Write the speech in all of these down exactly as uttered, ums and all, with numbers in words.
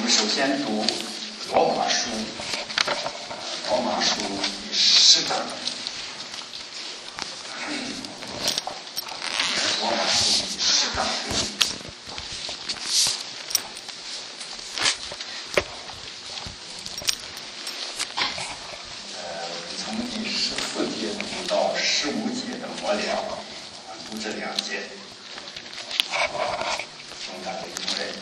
们首先读罗马书，罗马书第十章。罗马书第十章。呃，从第十四节读到十五节的末了，读这两节。从大家一会。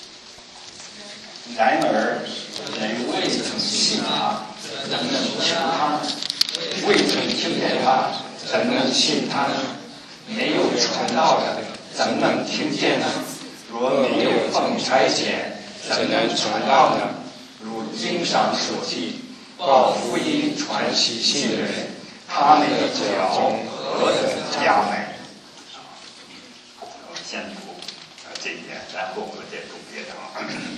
然而，人未曾信他，怎能求他呢？未曾听见他，怎能信他呢？没有传道的，怎能听见呢？若没有奉差遣，怎能传道呢？如经上所记，报福音传喜信的人，他们的脚何等佳美！先读这一点，然后我们再读别的啊。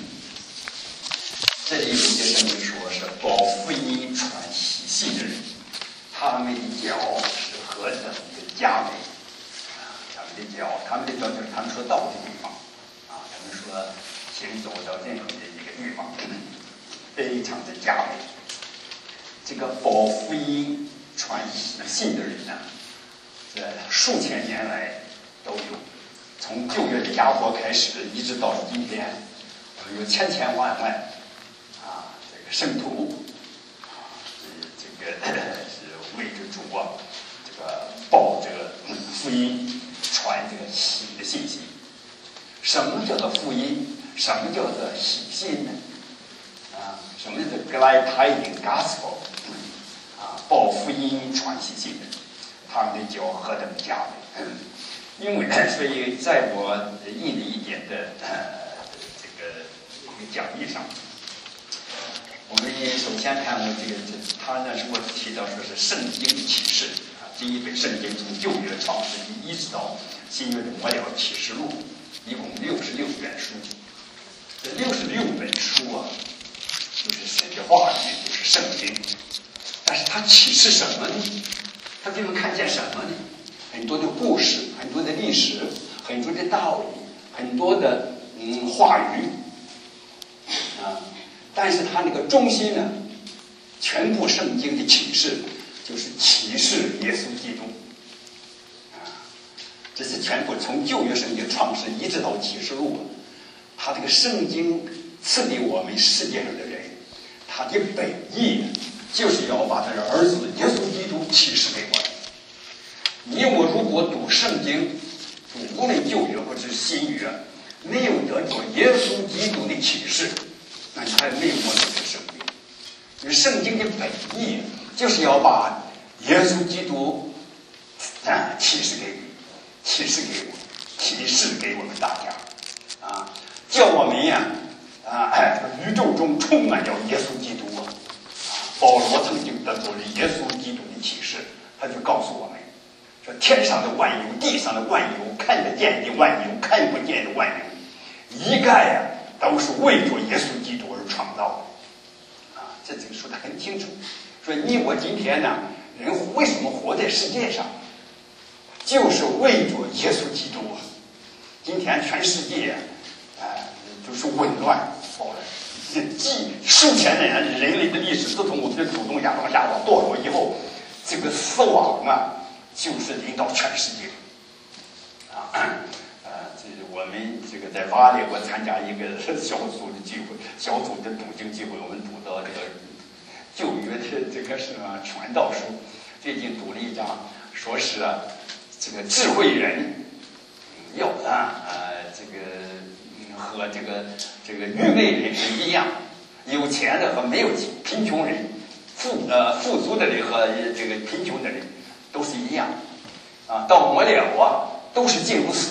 这里有些圣经说是报福音传喜信的人，他们的脚是何等的佳美啊！他们的脚，他们的脚就是他们说道的地方啊，他们说行走到任何的一个地方，非常的佳美。这个报福音传喜信的人呢，这数千年来都有，从旧约的雅各开始，一直到今天，有千千万万。圣徒啊，这个是为着主啊，这个报这个福音，传这个喜的信息。什么叫做福音？什么叫做喜信呢？啊，什么叫做 glad tidings gospel？ 啊，报福音传喜信的，他们的脚何等佳美！因为所以在我印的一点的呃这个讲义上。我们首先看我这个，这他呢是我提到说是圣经的启示啊，第一本圣经从旧约创世纪一直到新约的末了启示录，一共六十六卷书。这六十六本书啊，就是神的话语，就是圣经。但是它启示什么呢？它给我们看见什么呢？很多的故事，很多的历史，很多的道理，很多的嗯话语啊。但是它那个中心呢，全部圣经的启示就是启示耶稣基督啊，这是全部从旧约圣经创世一直到启示录，他这个圣经赐给我们世界上的人，他的本意就是要把他的儿子耶稣基督启示给我们。你我如果读圣经，无论旧约或者是新约，没有得到耶稣基督的启示，那你还没有摸到这个圣经。因为圣经的本意就是要把耶稣基督啊启示给你，启示给我，启示给我们大家啊，叫我们呀啊，宇宙中充满了耶稣基督啊。保罗曾经得到了耶稣基督的启示，他就告诉我们说，天上的万有，地上的万有，看得见的万有，看不见的万有，一概呀、啊。都是为着耶稣基督而创造的啊！这这个说得很清楚，说你我今天呢，人为什么活在世界上，就是为着耶稣基督啊！今天全世界啊，呃、就是紊乱，好了，这几数千年人类的历史，自从我们的祖宗亚当夏娃堕落以后，这个死亡啊，就是临到全世界啊。我们这个在瓦列，我参加一个小组的聚会，小组的读经聚会，我们读到这个旧约的这个什么传道书，最近读了一章，说是啊，这个智慧人要啊呃这个和这个这个愚昧人是一样，有钱的和没有钱，贫穷人，富呃富足的人和这个贫穷的人都是一样啊，到末了啊都是进入死。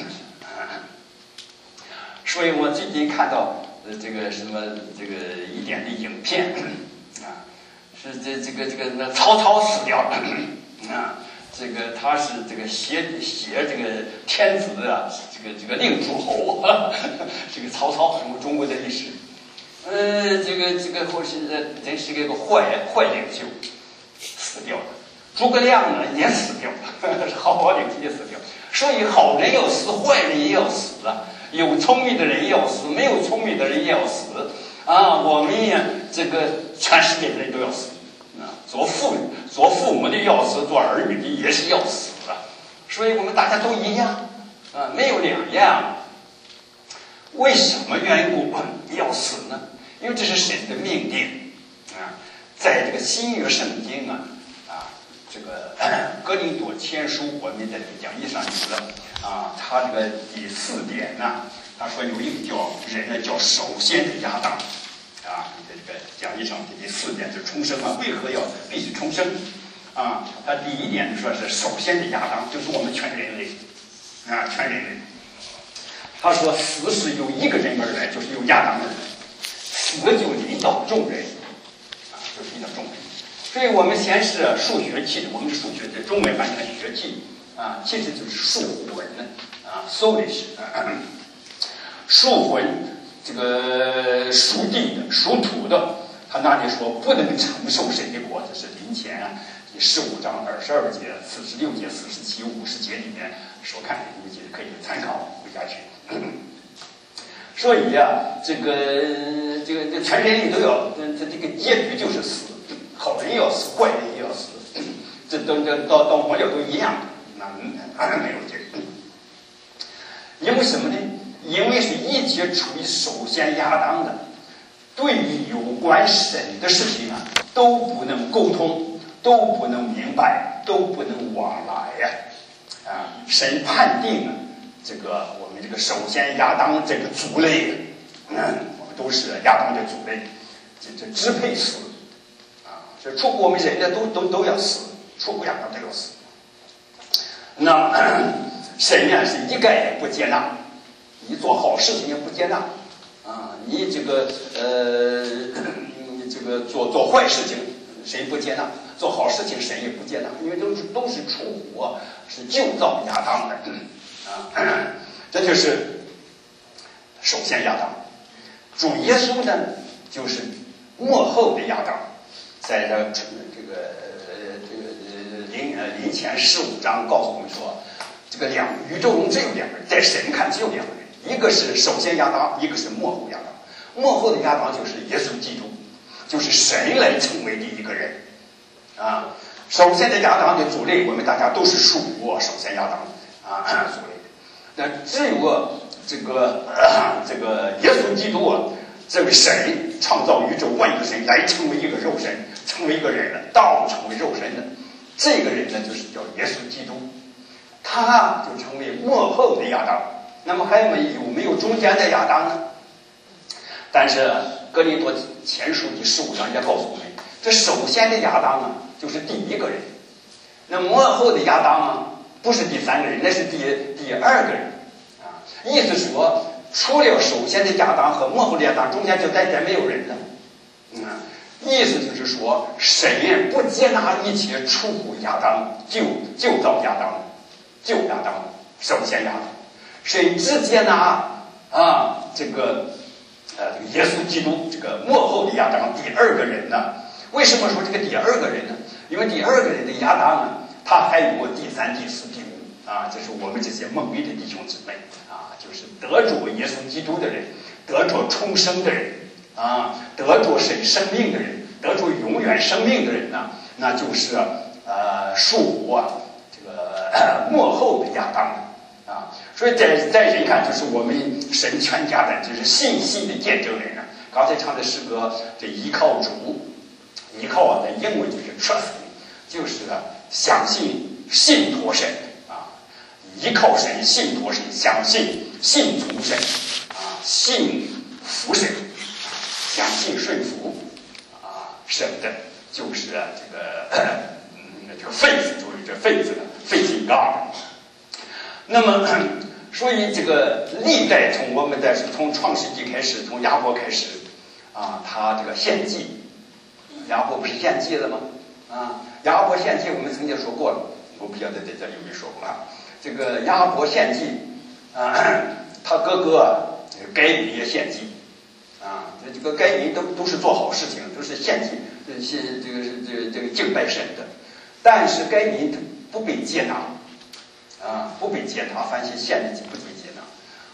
所以我最近看到呃这个什么这个一点的影片啊，是这这个这个那曹操死掉了啊，这个他是这个挟挟这个天子啊，这个这个令诸侯，呵呵这个曹操我们中国的历史，呃这个这个后是呃真是个坏坏领袖，死掉了。诸葛亮呢也死掉了，好好领袖也死掉。所以好人要死，坏人也要死啊。 有聪明的人也要死，没有聪明的人也要死啊！我们呀，这个全世界的人都要死啊！做父做父母的要死，做儿女的也是要死啊！所以我们大家都一样啊，没有两样。为什么缘故要死呢？因为这是神的命令啊！在这个新约圣经啊啊，这个哥林多前书，我们在这个讲义上有了啊，他这个第四点呢，他说有一个叫人呢叫首先的亚当啊，在这个讲义上的第四点是重生啊，为何要必须重生啊？他第一点说是首先的亚当，就是我们全人类啊，全人类。他说死是由一个人而来，就是由亚当而来，死就临到众人啊，就是临到众人。所以我们先是数学系的，我们是数学的中文翻译成学系啊，其实就是属魂啊 ，soulish， 属魂这个属地的、属土的，他那里说不能承受神的国，这是林前啊第十五章二十二节、四十六节、四十七、五十节里面所看的，你们可以参考回家去。所以呀、啊，这个这个这全人类都要，这这个结局就是死，好人也要死，坏人也要死，这都这到到末了都一样，那没有这个。因为什么呢？因为是一切处于首先亚当的，对于有关神的事情啊，都不能沟通，都不能明白，都不能往来呀、啊，啊，神判定啊。这个我们这个首先亚当这个族类，嗯，我们都是亚当的族类，这这支配死啊，这出乎我们人的都都都要死，出乎亚当都要死。那神呢是一概也不接纳，你做好事情也不接纳啊，你这个呃，你这个做做坏事情神不接纳，做好事情神也不接纳，因为都是都是出乎是旧造亚当的。啊，这就是首先亚当。主耶稣呢，就是末后的亚当，在这这个呃这个临呃临前十五章告诉我们说，这个两宇宙中只有两个人，在神看只有两个人，一个是首先亚当，一个是末后亚当。末后的亚当就是耶稣基督，就是神来成为的一个人啊。首先的亚当的族类，我们大家都是属首先亚当啊族类。那只有这个、呃、这个耶稣基督啊，这位神创造宇宙万有神来成为一个肉身，成为一个人了，道成为肉身的这个人呢，就是叫耶稣基督，他就成为末后的亚当。那么还有没有没有中间的亚当呢？但是哥林多前书第十五章也告诉我们，这首先的亚当啊，就是第一个人；那末后的亚当啊，不是第三个人，那是第第二个人啊。意思说，除了首先的亚当和末后的亚当，中间就再再没有人了。嗯，意思就是说，神不接纳一切出乎亚当旧旧造亚当旧亚当首先亚当，神只接纳啊这个呃这个耶稣基督这个末后的亚当第二个人呢？为什么说这个第二个人呢？因为第二个人的亚当啊，他还有第三、第四、第五啊，这是我们这些蒙昧的弟兄姊妹啊，就是得着耶稣基督的人，得着重生的人啊，得着神生命的人，得着永远生命的人呢，那就是呃属啊这个、呃、末后的亚当啊。所以在在人看，就是我们神全家的就是信心的见证人啊。刚才唱的诗歌，这依靠主，依靠啊，在英文就是 trust， 就是啊相信信托神啊，依靠神，信托神，相信信从神啊，信服神，相信顺服啊神的，就是啊这个嗯这个 faith， 就是这 faith 的 faith in God。那么，所以这个历代从我们在从创世纪开始，从亚伯开始啊，他这个献祭，亚伯不是献祭了吗？啊，亚伯献祭我们曾经说过了，我不晓得在这有没有说过啊。这个亚伯献祭啊，他哥哥该隐也献祭啊，这个该隐都都是做好事情，都是献祭，这些这个这个这个敬拜神的，但是该隐不被接纳。啊，不被接纳，凡是献的祭不被接纳。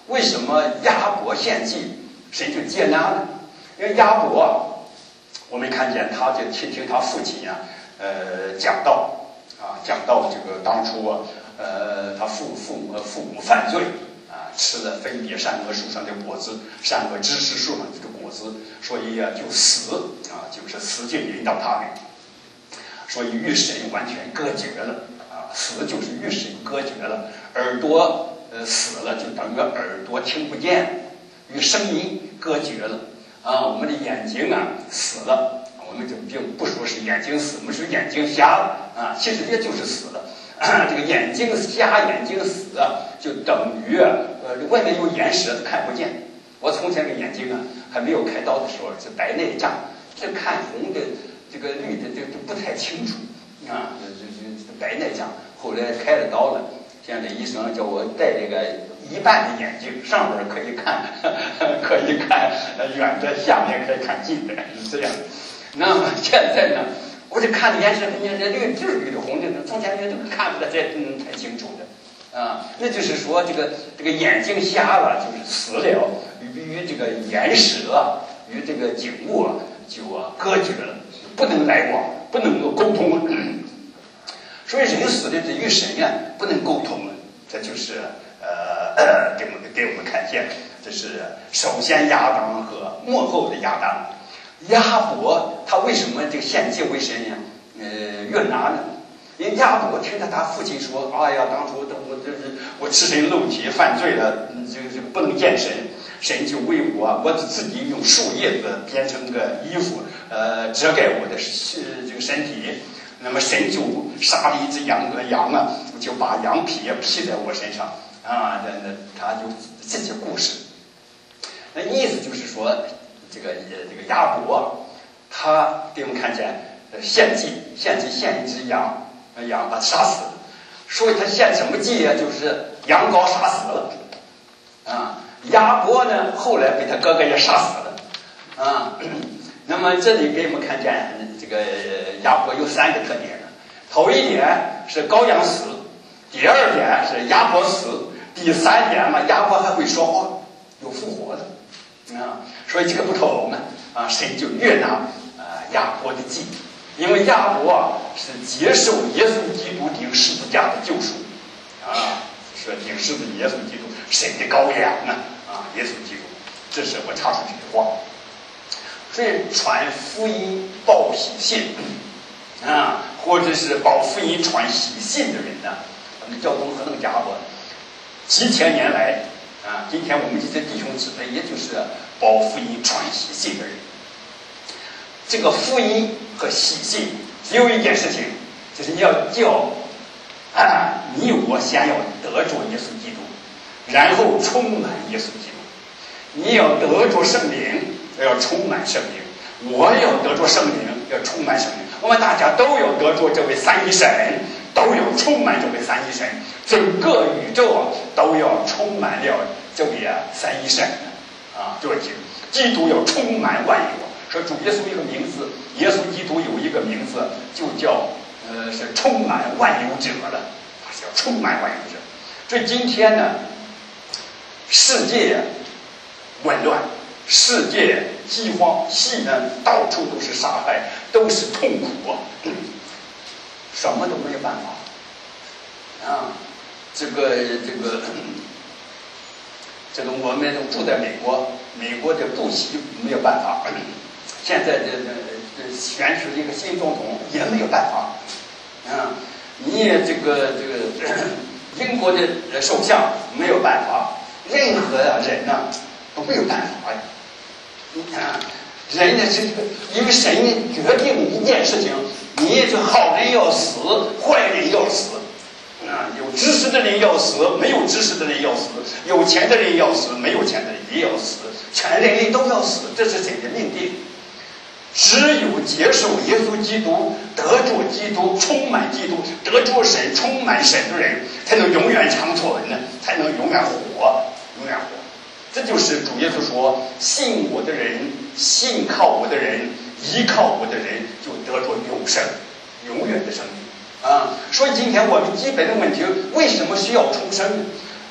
为什么亚伯献祭神就接纳呢？因为亚伯，我们看见他就听听他父亲呀、啊，呃，讲道啊，讲道这个当初啊，呃，他父父母父母犯罪啊，吃了分别善恶树上的果子，善恶知识树上这个果子，所以啊就死啊，就是死就引导他们，所以与神完全隔绝了啊，死就是与神隔绝了，耳朵。呃，死了就等于耳朵听不见，与声音隔绝了啊。我们的眼睛啊死了，我们就并不说是眼睛死，我们说眼睛瞎了啊，其实也就是死了。啊、这个眼睛瞎，眼睛死啊，就等于呃外面有眼屎看不见。我从前的眼睛啊还没有开刀的时候是白内障，这看红的、这个绿的这都不太清楚啊，这这这白内障。后来开了刀了。现在医生叫我戴这个一半的眼镜，上边可以看，可以看远的，下面可以看近的，是这样。那么现在呢，我就看的眼神，眼神绿就是绿的红的，从前这个看不得太嗯太清楚的啊。那就是说，这个这个眼睛瞎了，就是死了，与与这个眼屎啊，与这个景物啊，就啊隔绝了，不能来往，不能够沟通。所以人死的这与神啊不能沟通了，这就是呃给我们给我们看见，这是首先亚当和末后的亚当。亚伯他为什么这个献祭为神呀？呃，约拿呢？因为亚伯听到他父亲说：“哎呀，当初我这是我赤身露体犯罪了，这个这个不能见神，神就为我，我自己用树叶子编成个衣服，呃，遮盖我的这个身体。”那么神就杀了一只羊和羊啊，就把羊皮披在我身上啊，那那他就这些故事，那意思就是说，这个这个亚伯，他给我们看见献祭，献祭献一只羊，羊把他杀死了，所以他献什么祭啊？就是羊羔杀死了啊。亚伯呢，后来被他哥哥也杀死了啊。那么这里给我们看见。这个亚伯有三个特点呢，头一点是羔羊死，第二点是亚伯死，第三点嘛，亚伯还会说话，有复活的啊，所以这个不同呢啊，神就悦纳啊亚伯的祭，因为亚伯是接受耶稣基督顶十字架的救赎啊，说顶十字耶稣基督神的羔羊啊啊，耶稣基督，这是我查出这句话。所以传福音报喜信啊，或者是报福音传喜信的人呢，我们教宗和那个家伙几千年来啊，今天我们这些弟兄姊妹，也就是报福音传喜信的人。这个福音和喜信只有一件事情，就是你要叫啊，你我先要得着耶稣基督，然后充满耶稣基督。你要得着圣灵，要充满圣灵；我要得着圣灵，要充满圣灵。我们大家都要得着这位三一神，都要充满这位三一神。整个宇宙啊，都要充满了这位啊三一神啊，这位基督，基督要充满万有。说主耶稣一个名字，耶稣基督有一个名字，就叫呃是充满万有者了，他是要充满万有者。所以今天呢，世界紊乱，世界饥荒，西呢到处都是杀害，都是痛苦啊，什么都没有办法啊。这个这个这个我们都住在美国，美国的布希没有办法，现在这这选出一个新总统也没有办法啊。你这个这个英国的首相没有办法，任何人呢、啊、都没有办法呀。你看，人呢是因为神决定一件事情，你这好人要死，坏人要死。啊，有知识的人要死，没有知识的人要死；有钱的人要死，没有钱的人也要死。全人类都要死，这是神的命定。只有接受耶稣基督，得着基督，充满基督，得着神，充满神的人，才能永远长存呢，才能永远活，永远活。这就是主耶稣说：“信我的人，信靠我的人，依靠我的人，就得着永生，永远的生命。”啊，所以今天我们基本的问题，为什么需要重生呢？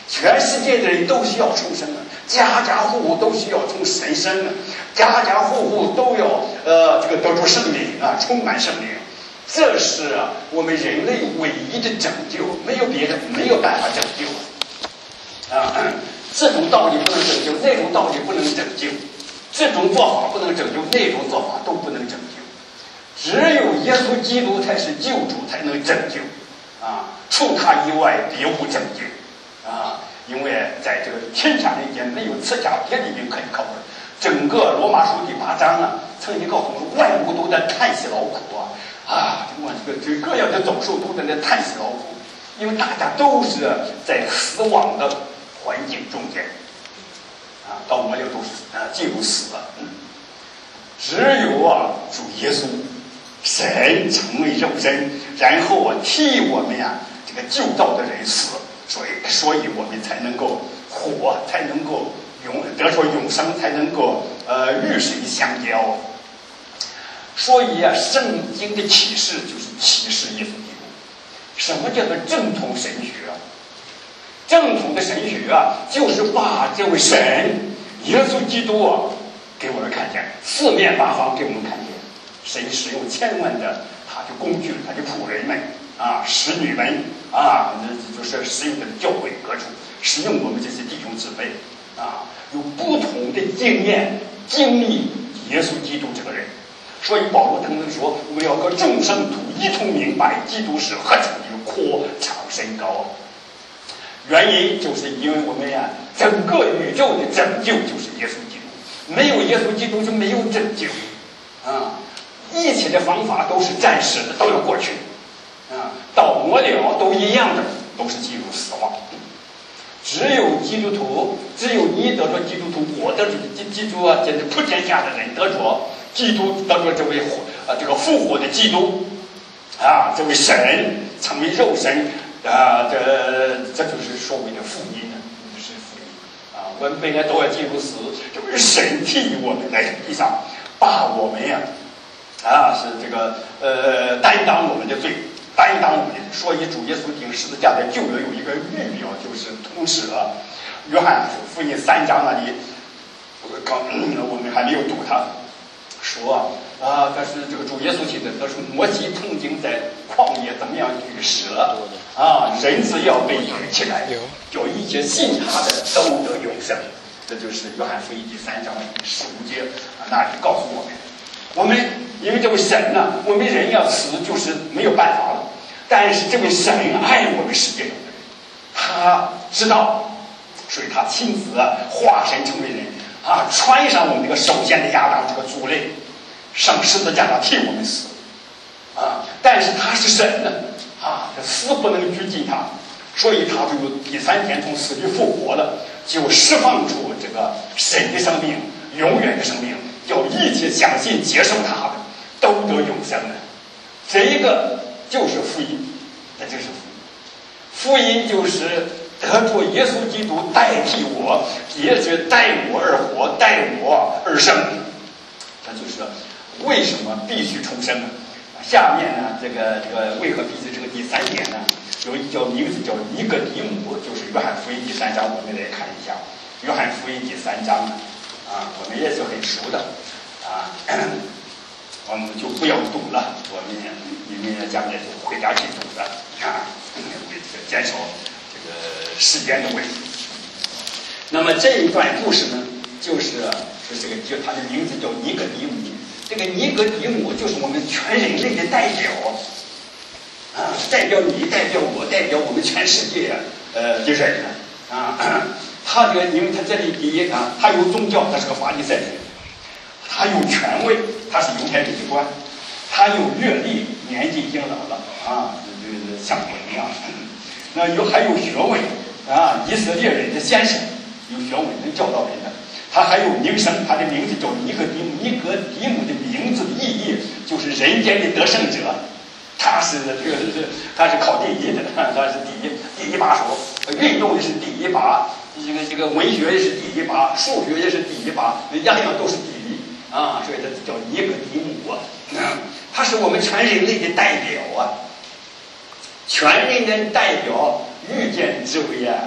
全世界的人都需要重生啊，家家户户都需要从神生啊，家家户户都要呃这个得着圣灵啊，充满圣灵。这是啊我们人类唯一的拯救，没有别的，没有办法拯救啊。这种道理不能拯救，那种道理不能拯救，这种做法不能拯救，那种做法都不能拯救。只有耶稣基督才是救主，才能拯救啊！除他以外，别无拯救啊！因为在这个天下人间没有此家别的人可以靠的。整个罗马书第八章啊，曾经告诉我们，万物都在叹息劳苦啊啊！我这个这各样的走兽都在那叹息劳苦，因为大家都是在死亡的环境中间啊，到末了都是啊进入死了。嗯，只有啊主耶稣。神成为肉身，然后啊替我们呀、啊、这个救造的人死，所以所以我们才能够活，才能够永得说永生，才能够呃与神相交。所以啊，圣经的启示就是启示耶稣基督。什么叫做正统神学啊？正统的神学啊，就是把这位神耶稣基督啊给我们看见，四面八方给我们看见。神使用千万的他的工具，他的仆人们啊，使女们啊，就是使用的教会各处，使用我们这些弟兄姊妹啊，有不同的经验经历耶稣基督这个人。所以保罗等人说，我们要和众圣徒一同明白，基督是何等的阔长深高。原因就是因为我们呀、啊，整个宇宙的拯救就是耶稣基督，没有耶稣基督就没有拯救啊。一切的方法都是暂时的，都要过去啊，到末了都一样的，都是进入死亡。只有基督徒，只有你得着基督徒，我得着基基督啊，简直普天下的人得着基督，得着这位啊这个复活的基督啊，这位神成为肉身啊，这这就是所谓的福音呢，就是福音啊。我们本来都要进入死，就是神替我们来地上把我们呀。啊，是这个呃，担当我们的罪，担当我们的。所以主耶稣钉十字架的救恩有一个预表，就是同时啊，约翰福音三章那里，刚我们还没有读他说啊，但是这个主耶稣记的，他说摩西曾经在旷野怎么样举蛇啊，人子要被举起来，叫一切信他的都得永生。这就是约翰福音第三章第十五节啊，那里告诉我们。我们因为这位神呢、啊，我们人要死就是没有办法了。但是这位神爱我们世界上的人，他知道，所以他亲自化身成为人啊，穿上我们这个首先的亚当这个族类，上十字架上替我们死啊。但是他是神呢啊，这死不能拘禁他，所以他就第三天从死里复活了，就释放出这个神的生命，永远的生命。叫一切相信接受他的都得永生的，这一个就是福音，这就是福音。福音就是得着耶稣基督代替我，也是代我而活，代我而生。这就是为什么必须重生呢？下面呢，这个这个为何必须这个第三点呢？有一叫名字叫尼哥底母，就是约翰福音第三章，我们来看一下。约翰福音第三章啊，我们也是很熟的啊，我们就不要读了，我们你们将来就回家去读的啊，为这个减少这个时间的问题。那么这一段故事呢，就是是这个就他的名字叫尼哥底母，这个尼哥底母就是我们全人类的代表啊，代表你，代表我，代表我们全世界呃的人啊。他这个，因为他这里第一啊，他有宗教，他是个法利赛人；他有权位，他是犹太人的官；他有阅历，年纪已经老了啊，就是像我一样。那有还有学问啊，以色列人的先生，有学问能教导人的。他还有名声，他的名字叫尼哥底母。尼哥底母的名字的意义就是人间的得胜者。他是这个是他是考第一的，他是第一第一把手，运动的是第一把。这个这个文学也是第一把，数学也是第一把，样样都是第一啊！所以他叫尼哥底母啊，他是我们全人类的代表啊，全人类代表遇见这位啊，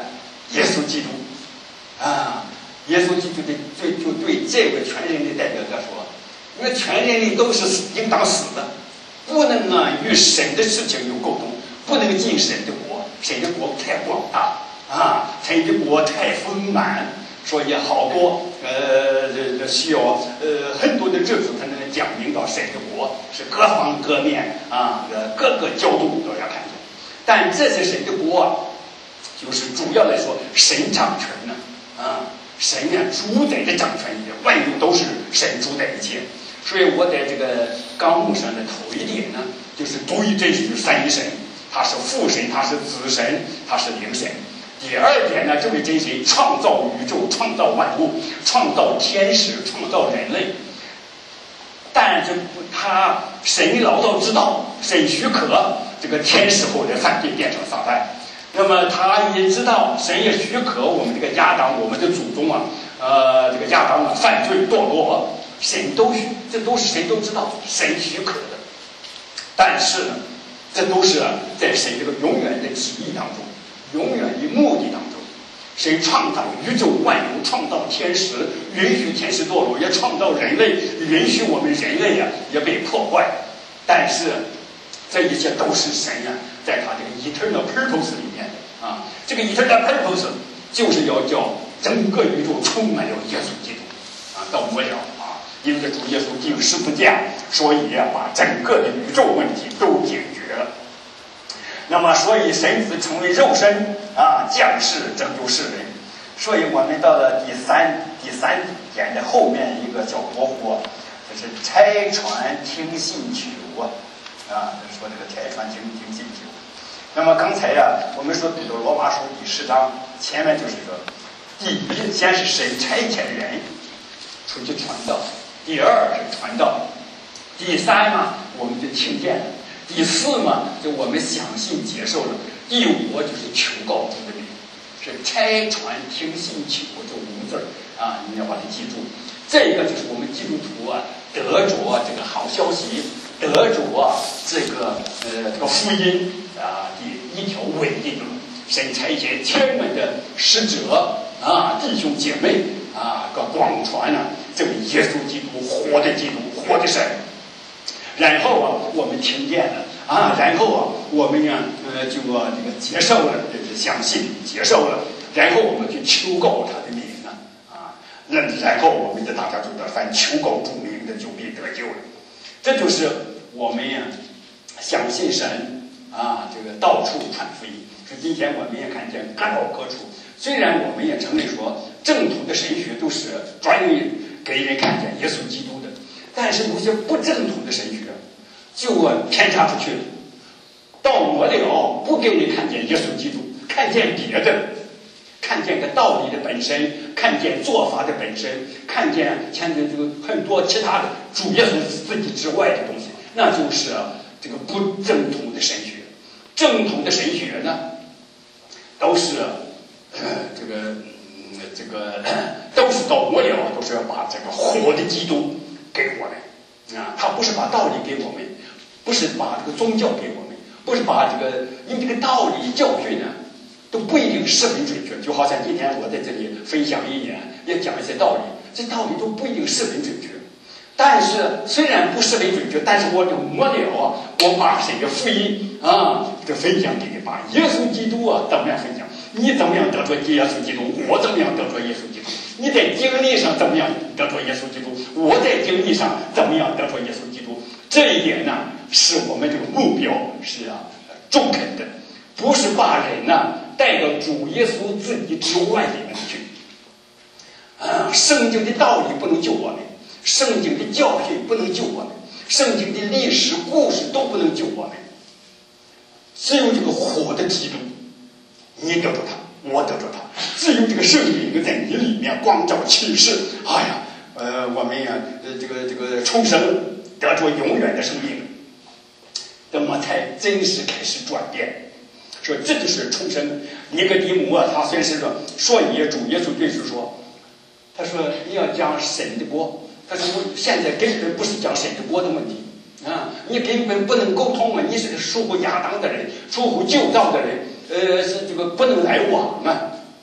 耶稣基督啊，耶稣基督的对就对这位全人类代表者说，因为全人类都是应当死的，不能啊与神的事情有沟通，不能进神的国，神的国太广大啊，神的国太丰满，所以好多呃这这需要呃很多的日子才能讲明到神的国是各方各面啊呃各个角度都要看见，但这是神的国啊，就是主要来说神掌权呢啊，神呀主宰的掌权一万有都是神主宰一切。所以我在这个纲目上的头一点呢，就是独一真实三一神，他是父神，他是子神，他是灵神。第二点呢，这位真神创造宇宙，创造万物，创造天使，创造人类。但是他神老早知道，神许可这个天使后来犯罪变成撒旦。那么他也知道，神也许可我们这个亚当，我们的祖宗啊，呃，这个亚当啊犯罪堕落。神都许，这都是神都知道，神许可的。但是呢，这都是在神这个永远的旨意当中，永远的目的当中。神创造宇宙万有，创造天使，允许天使堕落，也创造人类，允许我们人类呀、啊、也被破坏。但是这一切都是神呀、啊，在他这个 eternal purpose 里面的啊，这个 eternal purpose 就是要叫整个宇宙充满了耶稣基督啊，到末了。因为主耶稣定十字架，所以呀、啊，把整个的宇宙问题都解决了。那么，所以神子成为肉身啊，降世拯救世人。所以我们到了第三第三点的后面一个小模糊，就是拆穿听信求啊啊，说这个拆穿听听信求。那么刚才呀、啊，我们说读的罗马书第十章前面就是说，第一先是神差遣人出去传道。第二是传道，第三嘛，我们就听见了；第四嘛，就我们相信接受了；第五就是求告主的名，是拆传听信求这五个字啊，你们要把它记住。这个就是我们基督徒啊，得着这个好消息，得着啊这个呃这个福音啊的一条唯一的路。神差遣千万的使者啊，弟兄姐妹啊，个广传啊。这个耶稣基督，活的基督，活的神。然后啊，我们听见了啊，然后啊，我们呀、啊，呃，就啊这个接受了，就是相信接受了，然后我们去求告他的名呢，啊，那然后我们的大家就得凡求告主名的就必得救了。这就是我们呀、啊，相信神啊，这个到处传福音。所以今天我们也看见各到各处，虽然我们也承认说正统的神学都是专业给人看见耶稣基督的，但是有些不正统的神学就偏差出去了，到末了不给人看见耶稣基督，看见别的，看见个道理的本身，看见做法的本身，看见看见这个很多其他的主耶稣自己之外的东西，那就是这个不正统的神学。正统的神学呢，都是呃这个。这个都是到末了，都是要把这个活的基督给我们啊！他不是把道理给我们，不是把这个宗教给我们，不是把这个，因为这个道理教训呢都不一定十分准确。就好像今天我在这里分享一点，也讲一些道理，这道理都不一定十分准确。但是虽然不十分准确，但是我就末了啊，我把这个福音啊，这分享给你，把耶稣基督啊怎么样分享？你怎么样得着耶稣基督？我怎么样得着耶稣基督？你在经历上怎么样得着耶稣基督？我在经历上怎么样得着耶稣基督？这一点呢，是我们这个目标是啊中肯的，不是把人呢带到主耶稣自己之外里面去。啊，圣经的道理不能救我们，圣经的教训不能救我们，圣经的历史故事都不能救我们，只有这个活的基督。你得着他，我得着他，只有这个圣灵在你里面光照启示，哎呀，呃，我们呀，呃，这个这个重生，得着永远的生命，那么才真实开始转变。说这就是重生。尼哥底母啊，他虽是说，所以主耶稣对是说，他说你要讲神的国，他说我现在根本不是讲神的国的问题啊，你根本不能沟通啊，你是个属乎亚当的人，属乎旧造的人。呃，是这个不能来往啊！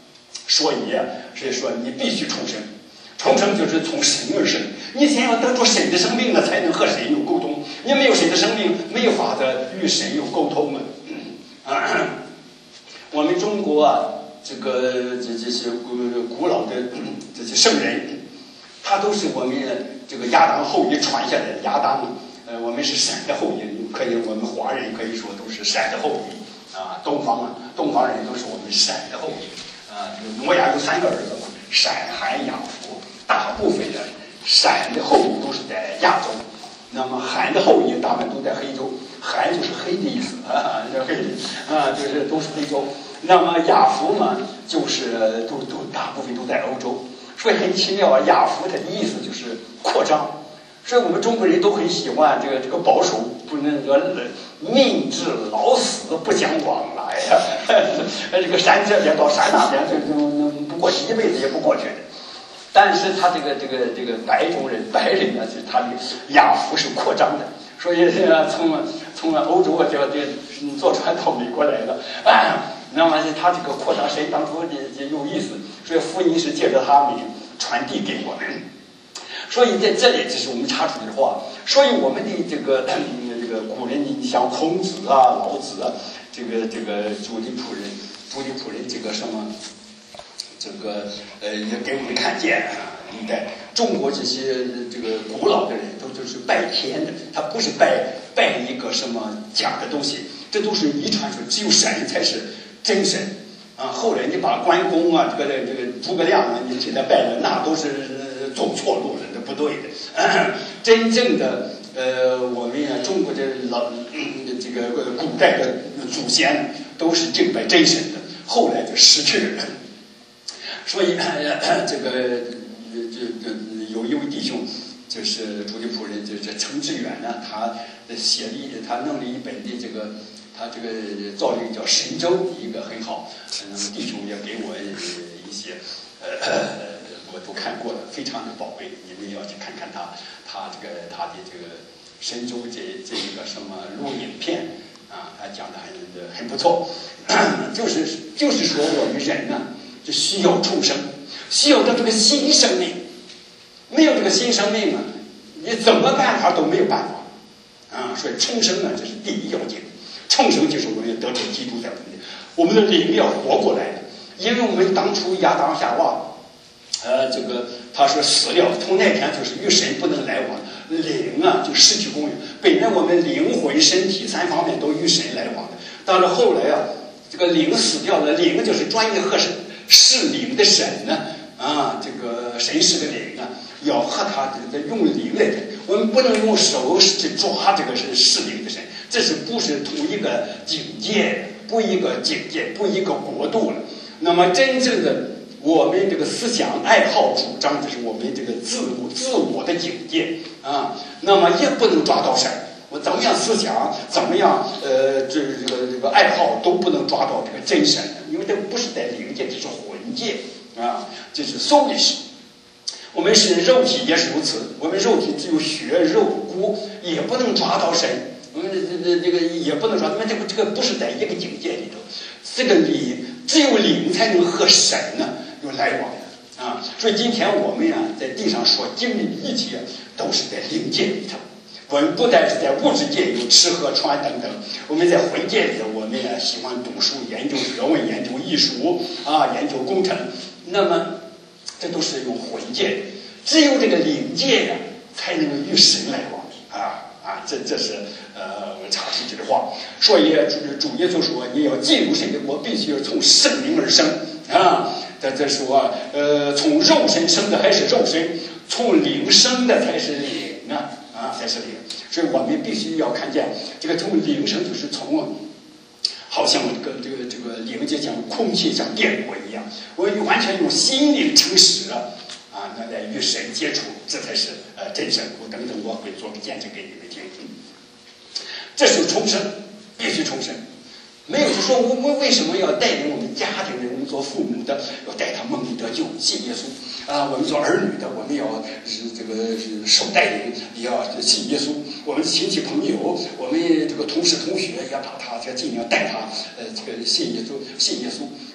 所以所以说你必须重生，重生就是从神而生。你先要得着神的生命了，才能和神有沟通。你没有神的生命，没有法子与神有沟通嘛。啊，我们中国啊，这个这这些古古老的这些圣人，他都是我们这个亚当后裔传下来的。亚当，呃，我们是闪的后裔，可以，我们华人可以说都是闪的后裔啊。东方啊，东方人都是我们闪的后裔啊。挪亚有三个儿子嘛，闪、含、雅弗，大部分的闪的后裔都是在亚洲，那么含的后裔大部分都在黑洲。含就是黑的意思啊，叫黑的啊，就是都是非洲。那么雅弗嘛，就是都都大部分都在欧洲。所以很奇妙啊，雅弗它的意思就是扩张。所以我们中国人都很喜欢这个这个保守，不那个命至老死不相往来呀、啊。这个山这边到山那边，这这不过去一辈子也不过去的。但是他这个这个这个白种人白人呢，就是他的雅弗是扩张的。所以从从欧洲啊，这这坐船到美国来了，啊，那么他这个扩张神当初也有意思，所以福音是借着他们传递给我们。所以在这里，这是我们查出来的话。所以我们的这个这个古人，你像孔子啊、老子啊，这个这个朱棣仆人、朱棣仆人这个什么，这个呃也给我们看见啊。历代中国这些这个古老的人都就是拜天的，他不是拜拜一个什么假的东西，这都是遗传出来，只有神才是真神啊。后来你把关公啊，这个这个诸葛亮啊，你给他拜了，那都是走错路了，那不对的。啊、真正的呃，我们啊中国的老、嗯、这个古代的祖先都是敬拜真神的，后来就失去了。所以、呃、这个。这这有一位弟兄，就是朱棣仆人，就是程志远呢，他写了一，他弄了一本的这个，他这个造了一个叫《神州》，一个很好。那么弟兄也给我一些，呃，我都看过了，非常的宝贵，你们要去看看他，他这个他的这个《神州》这这一个什么录影片啊，他讲的很很不错，就是就是说我们人呢，就需要重生，需要的这个新生命。没有这个新生命啊，你怎么办法都没有办法啊！所以重生呢，这是第一要件。重生就是我们要得着基督在我们的，我们的灵要活过来的。因为我们当初亚当夏娃，呃，这个他说死了，从那天就是与神不能来往，灵啊就失去功用。本来我们灵魂、身体三方面都与神来往的，但是后来啊，这个灵死掉了，灵就是专业和神是灵的神呢啊，这个神是个灵啊。要和他用灵来的，我们不能用手去抓这个是是灵的神，这是不是同一个境界，不一个境界，不一个国度了。那么真正的我们这个思想爱好主张，这是我们这个自我自我的境界啊。那么也不能抓到神，我怎么样思想，怎么样呃这这个这个爱好都不能抓到这个真神，因为这不是在灵界，这是魂界啊，这是 soulish。我们是肉体也是如此，我们肉体只有血肉骨，也不能抓到神。我们这这这个也不能抓，那这个这个不是在一个境界里头。这个灵只有灵才能和神呢有来往的啊。所以今天我们啊在地上所经历的一切，都是在灵界里头。我们不但是在物质界有吃喝穿等等，我们在魂界里头，我们也喜欢读书、研究学问、研究艺术啊，研究工程。那么这都是用魂界，只有这个灵界呀、啊，才能与神来往啊啊！这这是呃我查出这句话，所以主主耶稣说，你要进入神的国，必须要从圣灵而生啊。这这说呃，从肉身生的还是肉身，从灵生的才是灵啊啊，才是灵。所以我们必须要看见这个从灵生，就是从。好像这个这个这个灵界像空气像电波一样，我们完全用心灵诚实啊，啊，那来与神接触，这才是呃真神。我等等我会做个见证给你们听。这是重生，必须重生。没有就说我们为什么要带领我们家庭的，我们做父母的要带他蒙得救信耶稣啊，我们做儿女的我们要是这个是受带领，也要信耶稣。我们亲戚朋友，我们这个同事同学也把他这尽量带他呃这个信耶稣信耶稣。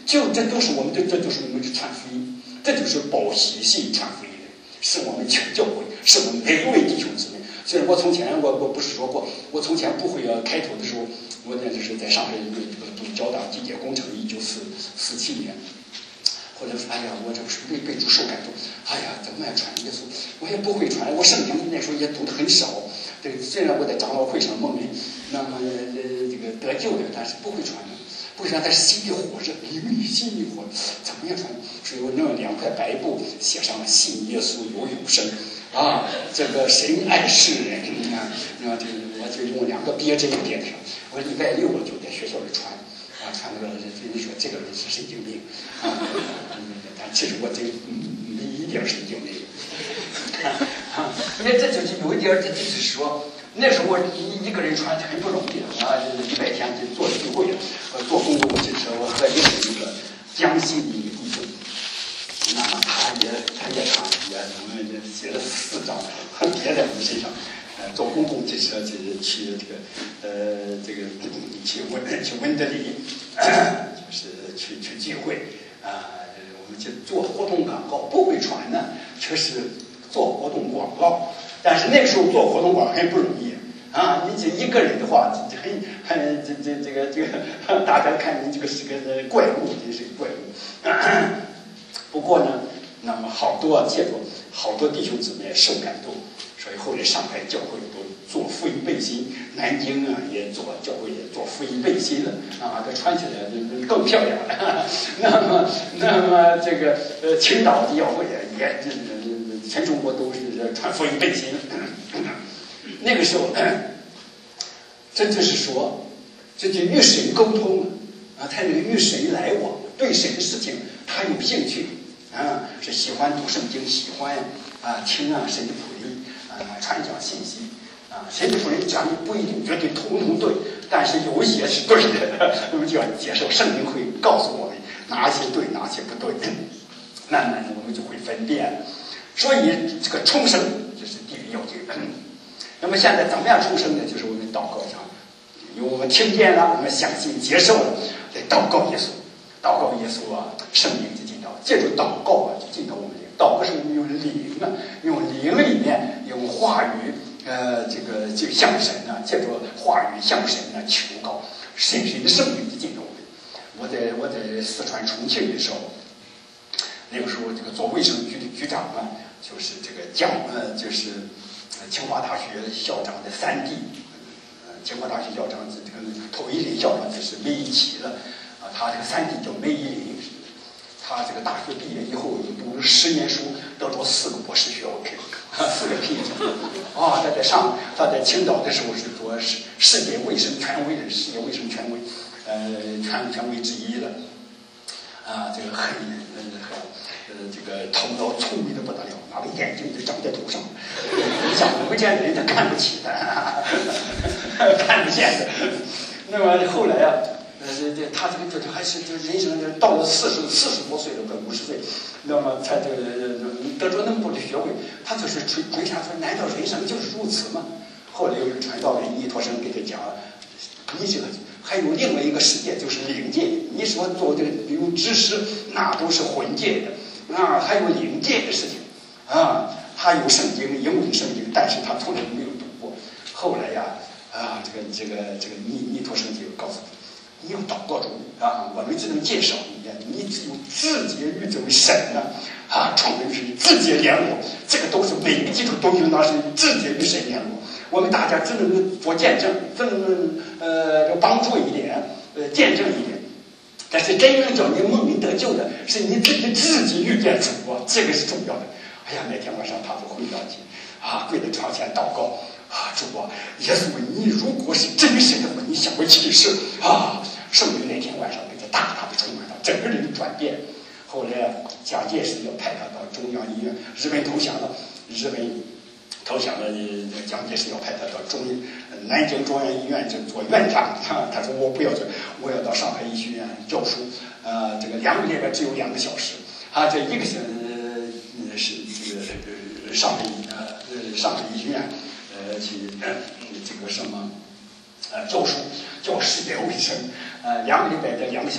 就这都是我们的，这就是我们的传福音，这就是报喜信传福音的，是我们全教会，是我们每一位弟兄姊妹。虽然我从前我我不是说过，我从前不会啊，开头的时候，我那就是在上海这个读交大机械工程，一九四四七年。后来说，哎呀，我这不是被被主受感动，哎呀，怎么样传耶稣？我也不会传，我圣经那时候也读得很少。这个虽然我在长老会上梦里，那么呃这个得救的，但是不会传的，不会传，但是心里火热，灵里心里火，怎么样传？所以我弄两块白布，写上了信耶稣有永生啊，这个神爱世人啊，那这我就用两个别针别上。我礼拜六我就在学校里传。啊，传那个你说这个人是神经病啊，但其实我这没一点神经没有。啊，那这就是有一点，这就是说那时候我一一个人传很不容易啊，礼拜天就做聚会，呃，做公共汽车，我和另一个江西的一个弟兄，那么他也他也传，也我们写了四张，别在我们身上。呃，做公共汽车就是去这个，呃，这个去温去温德里，就是去去聚会啊、呃，我们去做活动广告，不会传呢，确实做活动广告，但是那个时候做活动广告很不容易啊！你这一个人的话，这很很这这这个这个，大家看你这个是个怪物，真是个怪物。不过呢，那么好多借助好多弟兄姊妹受感动。所以后来上海教会都做福音背心，南京啊也做教会也做福音背心了啊，这穿起来更漂亮了。那么，那么这个呃青岛的教会也也这全中国都是穿福音背心。那个时候，这就是说，这就与神沟通啊，他能与神来往，对神的事情他有兴趣啊，是喜欢读圣经，喜欢啊听啊神的福音。啊，传讲信息啊，神的福音讲的不一定绝对统统对，但是有一些是对的，我们就要接受，圣经会告诉我们哪些对，哪些不对，慢慢的我们就会分辨。所以这个重生就是第一要诀。那么现在怎么样重生呢？就是我们祷告上，因为我们听见了，我们相信接受了，得祷告耶稣，祷告耶稣啊，圣灵就进到，借助祷告啊，就进到我们里。祷告是我们用灵啊，用灵里面用话语，呃，这个就向神呢、啊，借助话语向神呢、啊、求告，神神的圣灵就进到我们。我在我在四川重庆的时候，那个时候这个做卫生局的局长啊，就是这个江呃，就是清华大学校长的三弟，呃，清华大学校长是这个头一任校长就是梅贻琦了，啊，他这个三弟叫梅贻林。他这个大学毕业以后，又读了十年书，得着四个博士学位，四个 P H D。啊，他在上，他在青岛的时候是做世世界卫生权威的，世界卫生权威，呃，权权威之一了。啊，这个很呃很呃这个头脑聪明的不得了，那个眼睛就长在头上，像不见的人他看不起他，看不见的。那么后来啊。呃，这这他这个这还是这人生到了四十四十多岁了，快五十岁，那么他这个得着那么多的学位，他就是追追查说，难道人生就是如此吗？后来有个传道人尼托生给他讲，你这个还有另外一个世界就是灵界，你所做的比如知识那都是魂界的啊，还有灵界的事情啊，他有圣经英文圣经，但是他从来没有读过。后来呀啊，这个这个这个尼尼托生就告诉他。你要祷告主啊！我们只能介绍你，你只有自己与这位神呢啊，创造是自己联络，这个都是每个基础都应当是自己与神联络。我们大家只能做见证，只能呃帮助一点，呃见证一点。但是真正叫你蒙恩得救的，是你自己自己遇见主啊，这个是重要的。哎呀，那天晚上他就回到家啊，跪在床前祷告。啊，主啊，耶稣，你如果是真神的话，你向我启示啊！圣灵那天晚上给他大大的充满了，整个人转变。后来蒋介石要派他到中央医院，日本投降了，日本投降了，蒋介石要派他到中南京中央医院就做院长。啊、他说我不要做，我要到上海医学院教书。呃，这个两个礼拜只有两个小时，啊，这一个小时呃是这个呃上海呃上海医学院。呃，去呃这个什么，呃，教书教世界卫生，呃，两个礼拜的两个小时，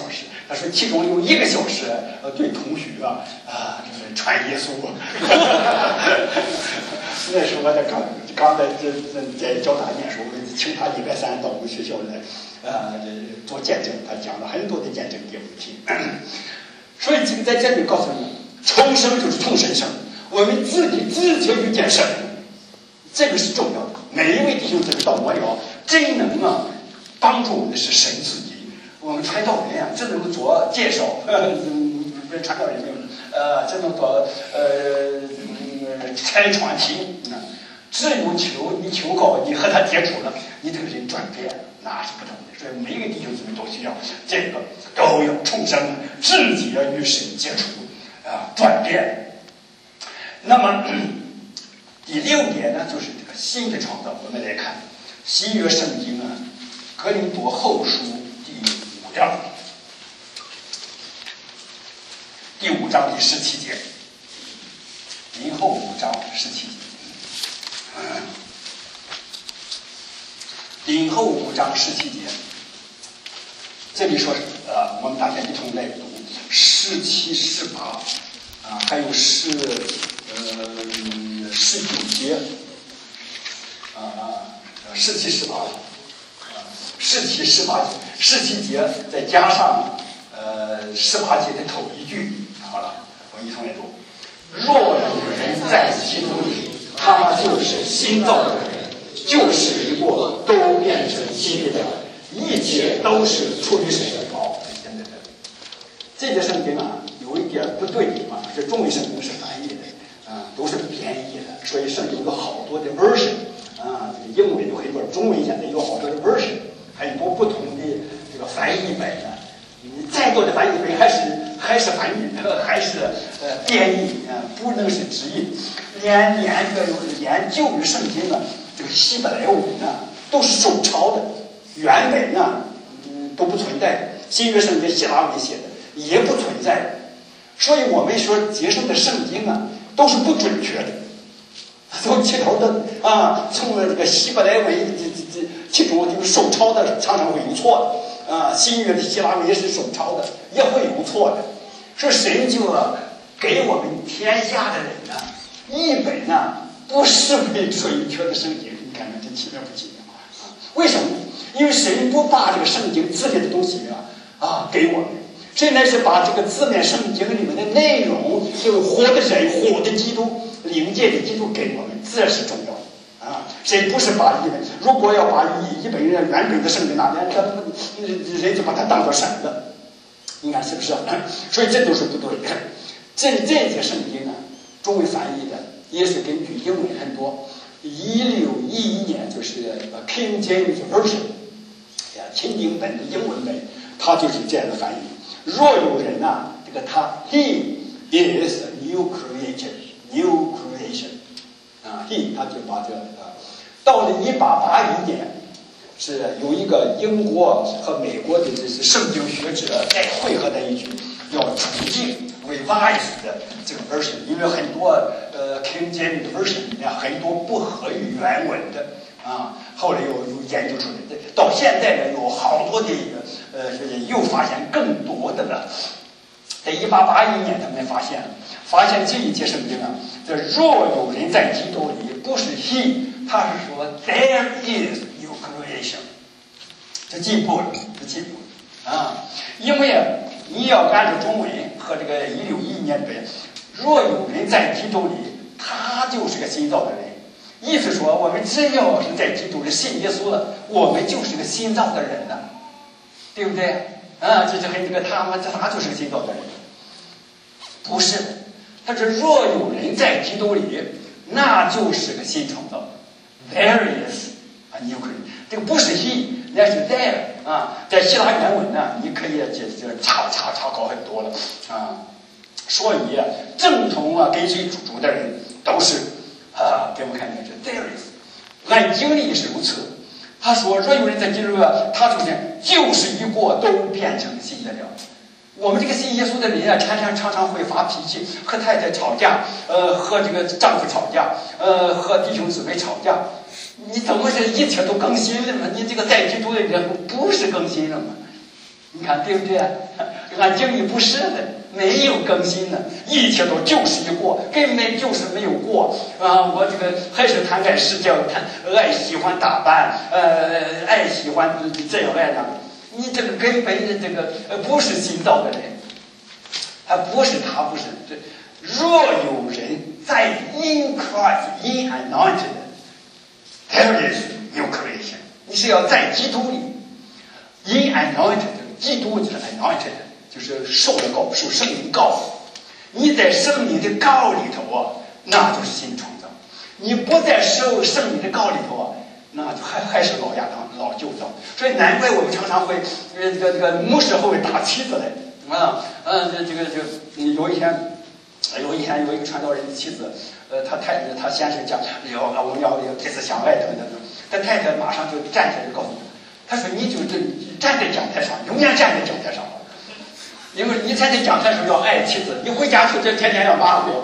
他说其中有一个小时，呃，对同学啊啊，就是传耶稣。那时候我在刚刚在这在交大念书，请他礼拜三到我们学校来，呃，做见证，他讲了很多的见证给我们听。所以这个在这里告诉你，重生就是从神生，我们自己自己遇见神，这个是重要的。每一位弟兄姊妹到末了，真能啊帮助我们的是神自己。我们传道人啊，只能做介绍，嗯，传道人呃，只能做呃拆穿题，嗯，只有求你求告，你和他接触了，你这个人转变，那是不同的。所以每一个弟兄姊妹都需要这个，都要重生，自己要与神接触啊，转变。那么第六点呢，就是这个新的创造。我们来看新约圣经啊，哥林多后书第五章，第五章第十七节，林后五章十七节，林后五章十七节，这里说呃，我们大家一同来读十七、十八啊，还有十呃十九节啊啊，十七、十八节。十七、十八节，十七节再加上呃十八节的头一句，好了，我一同来读：若有人在基督里，他就是新造的人，旧事一过，都变成新的了，一切都是出于神的道。等等等，这节圣经啊，有一点不对啊，这中文圣经是翻译的啊，都是编译的，所以圣经有好多的 version 啊，英文有很多，中文现在有好多的 version。很多不同的这个翻译本呢，你再多的翻译本还是还是翻译，还是呃编译啊，不能是直译。连连这个连旧约圣经啊，这个希伯来文啊，都是手抄的，原本啊嗯都不存在。新约圣经希腊文写的也不存在，所以我们说接受的圣经啊，都是不准确的。都起头的啊，从这个希伯来文这这这其中这个手抄的常常会有错的啊，新约的希腊文也是手抄的，也会有错的。说神就给我们天下的人呢、啊，一本呢、啊、不是为准确的圣经，你看看这奇妙不奇妙啊？为什么？因为神不把这个圣经字里的东西啊啊给我们，神乃是把这个字面圣经里面的内容，就是活的人、活的基督。灵界的基督给我们，这是重要的啊！谁不是把一本？如果要把一一本原本的圣经拿来，他人就把它当作神了，你看是不是？所以这都是不对的。这这些圣经啊，中文翻译的也是根据英文很多。一六一一年就是 King James Version， 呀，钦定本的英文本，它就是这样的翻译。若有人啊，这个他 He is a new creature。New creation， 啊 ，he 他就把这啊，到了一八八一年，是有一个英国和美国的这些圣经学者再汇合在一起，要重新 revise 的这个 version， 因为很多呃 King James version 里面很多不合于原文的啊，后来又又研究出来的，到现在呢有好多的呃又发现更多的了，在一八八一年他们发现。发现这一节圣经啊，这若有人在基督里，不是 he， 他是说 there is new creation， 这进步了，这进步了啊！因为啊，你要按照中文和这个一六一一年本，若有人在基督里，他就是个新造的人。意思说，我们只要是在基督里信耶稣了，我们就是个新造的人了，对不对？啊，这就很这个他们这他就是个新造的人，不是的。他说：“若有人在基督里，那就是个新创造。There is a new creation。这个不是 he， 那是 there 啊。在希腊原文呢，你可以这这查查查考很多了啊。所以啊，正统啊跟随主的人都是啊，给我们看看这 there is。按经历是如此。他说：若有人在基督里，他就是旧事一过，都变成新的了。”我们这个信耶稣的人啊，常常常常会发脾气，和太太吵架，呃，和这个丈夫吵架，呃，和弟兄姊妹吵架。你怎么是一切都更新了嘛？你这个在基督的人不是更新了吗？你看对不对啊？ 跟俺经历不是的，没有更新呢，一切都旧时已过，根本就是没有过啊！我这个还是谈爱世界，谈爱喜欢打扮，呃，爱喜欢这样爱那个，你这个根本的这个呃不是新造的人，他不是他不是这。若有人在 in Christ in anointed, there is new creation。你是要在基督里 in anointed， 基督就是 anointed， 就是受了膏，受圣灵膏。你在圣灵的膏里头啊，那就是新创造；你不在受圣灵的膏里头啊，那就还还是老亚当老旧造。所以难怪我们常常会呃这个这个牧师会打妻子来啊，嗯，这这个就有一天。有一天有一个传道人的妻子，呃，他太他先生讲要我们要彼此相爱等等等，他太太马上就站起来就告诉他，他说你就这站在讲台上，永远站在讲台上，因为你站在讲台上要爱妻子，你回家就这天天要骂我，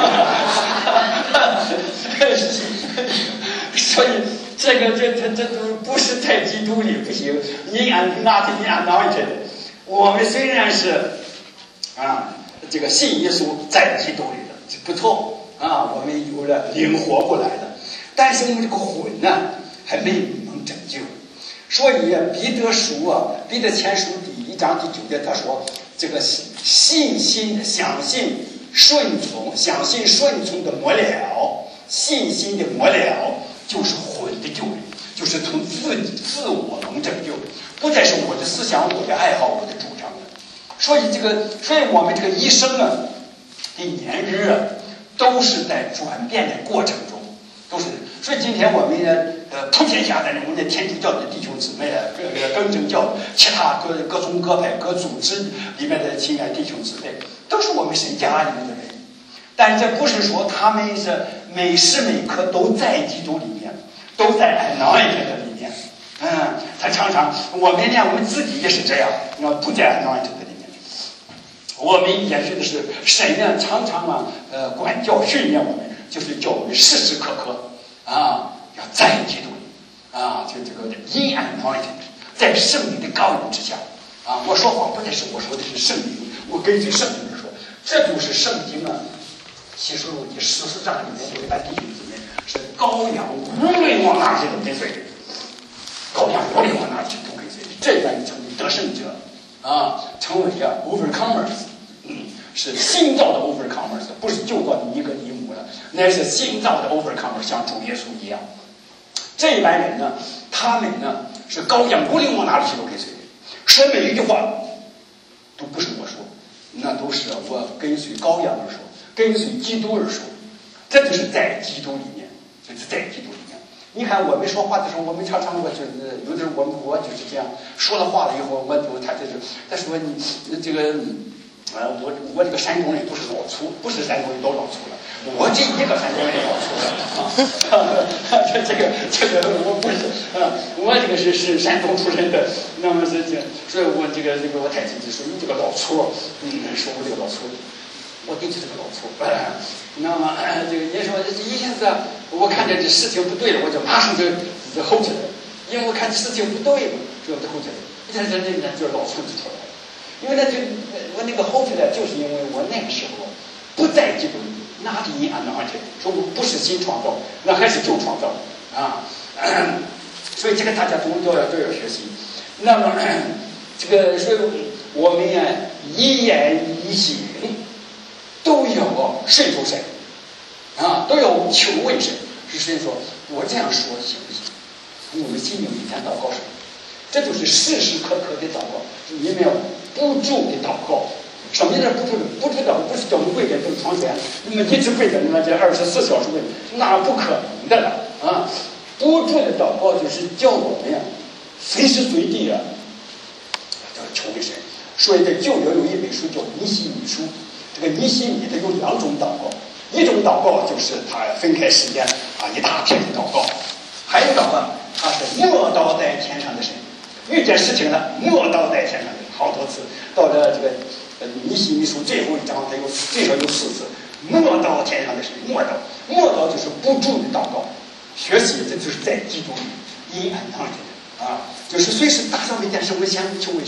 所以这个这这这都不是在基督里不行，因俺那是因俺当真的，我们虽然是啊。这个信耶稣在基督里的不错啊，我们有了灵活过来的，但是我们这个魂呢还没能拯救。所以彼得书啊，彼得前书第一章第九节他说，这个信心的相信顺从，相信顺从的末了，信心的末了就是魂的救人，就是从自己自我能拯救，不再是我的思想、我的爱好、我的主张。所以这个，所以我们这个一生啊的年日啊，都是在转变的过程中，都是。所以今天我们呢，呃，普天下的人，我们的天主教的弟兄姊妹啊，各个更正教、其他各各宗各派、各组织里面的亲爱弟兄姊妹，都是我们神家里面的人。但这不是说他们是每时每刻都在基督里面，都在 anointed 里面。嗯，他常常，我们呢，我们自己也是这样，不在 anointed 里面。我们也是的是神呢，常常啊，呃，管教训练我们，就是叫我们时时刻刻啊，要在基督里啊，就这个 in anointed， 在圣灵的膏油之下啊。我说话不再是我说的是圣灵，我根据圣灵说，这就是圣经啊。启示录第十四章里面有一班弟兄姊妹是羔羊无论往哪去都跟随，羔羊无论往哪去都跟随，这班成为得胜者啊，成为啊 overcomers。嗯，是新造的 overcomers， 不是旧造的尼哥尼姆了，那是新造的 overcomers， 像主耶稣一样。这一班人呢，他们呢是羔羊无论往哪里去都跟随，说每一句话都不是我说，那都是我跟随羔羊而说，跟随基督而说，这就是在基督里面，这是在基督里面。你看我们说话的时候，我们常常我就是有的时候我们我就是这样说了话了以后，我就他就是他说你这个。呃，我我这个山东人都是老粗，不是山东人都老粗了，我这一个山东人老粗了啊！这这个这个我不是啊，我这个是是山东出身的，那么是这，所以我这个这个我太亲戚说你这个老粗，嗯，说我这个老粗，我的确是个老粗。那么这个你说一下子我看见这事情不对了，我就马上就就吼起来，因为我看事情不对嘛，就就吼起来，这这这就是老粗之头。因为那就我那个吼出来，就是因为我那个时候不在基督里，那第一按照这说我不是新创造，那还是旧创造啊。所以这个大家都都要都要学习。那么这个所以我们呀一言一行都要顺服神啊，都要求问神。是神说我这样说行不行？我们心里每天祷告什么？这就是时时刻刻的祷告，你们要不住的祷告。什么叫不住的？不住祷告不是叫你跪在正床前，那么一直跪在那这二十四小时跪，那不可能的了啊！不住的祷告就是叫我们呀，随时随地啊，叫求问神。所以在旧约有一本书叫《尼希米书》，这个尼希米它有两种祷告，一种祷告就是他分开时间啊，一大片的祷告；还有祷告，他是默祷在天上的神。遇见事情了，默祷在天上的好多次。到了这个呃尼希米书最后一章，它有最少有四次默祷天上的神，默祷，默祷就是不住的祷告。学习这就是在基督里阴暗当中啊，就是随时打扫每件事，我先求问神。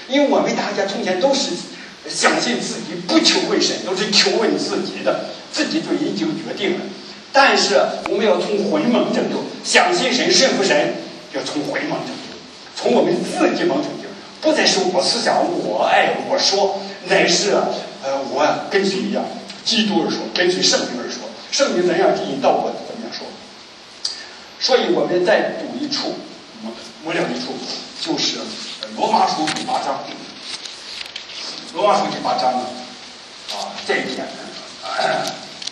因为我们大家从前都是相信自己不求问神，都是求问自己的，自己就已经决定了。但是我们要从回蒙拯救，相信神，顺服神，要从回蒙拯救，从我们自己蒙拯救，不再是我思想、我爱、我说，乃是呃我跟随一样，基督而说，跟随圣灵而说，圣灵怎样引导我，怎么样说。所以我们再读一处，末了一处，就是罗马书第八章。罗马书第八章呢，啊，这一点呢，啊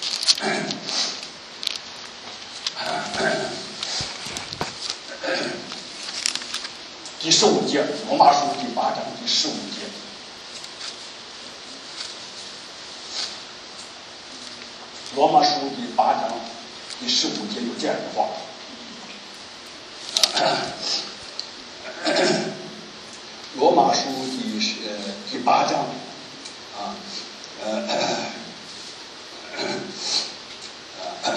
第十五节，罗马书第八章第十五节。罗马书第八章第十五节有这样的话。罗马书第呃第八章啊，呃，呃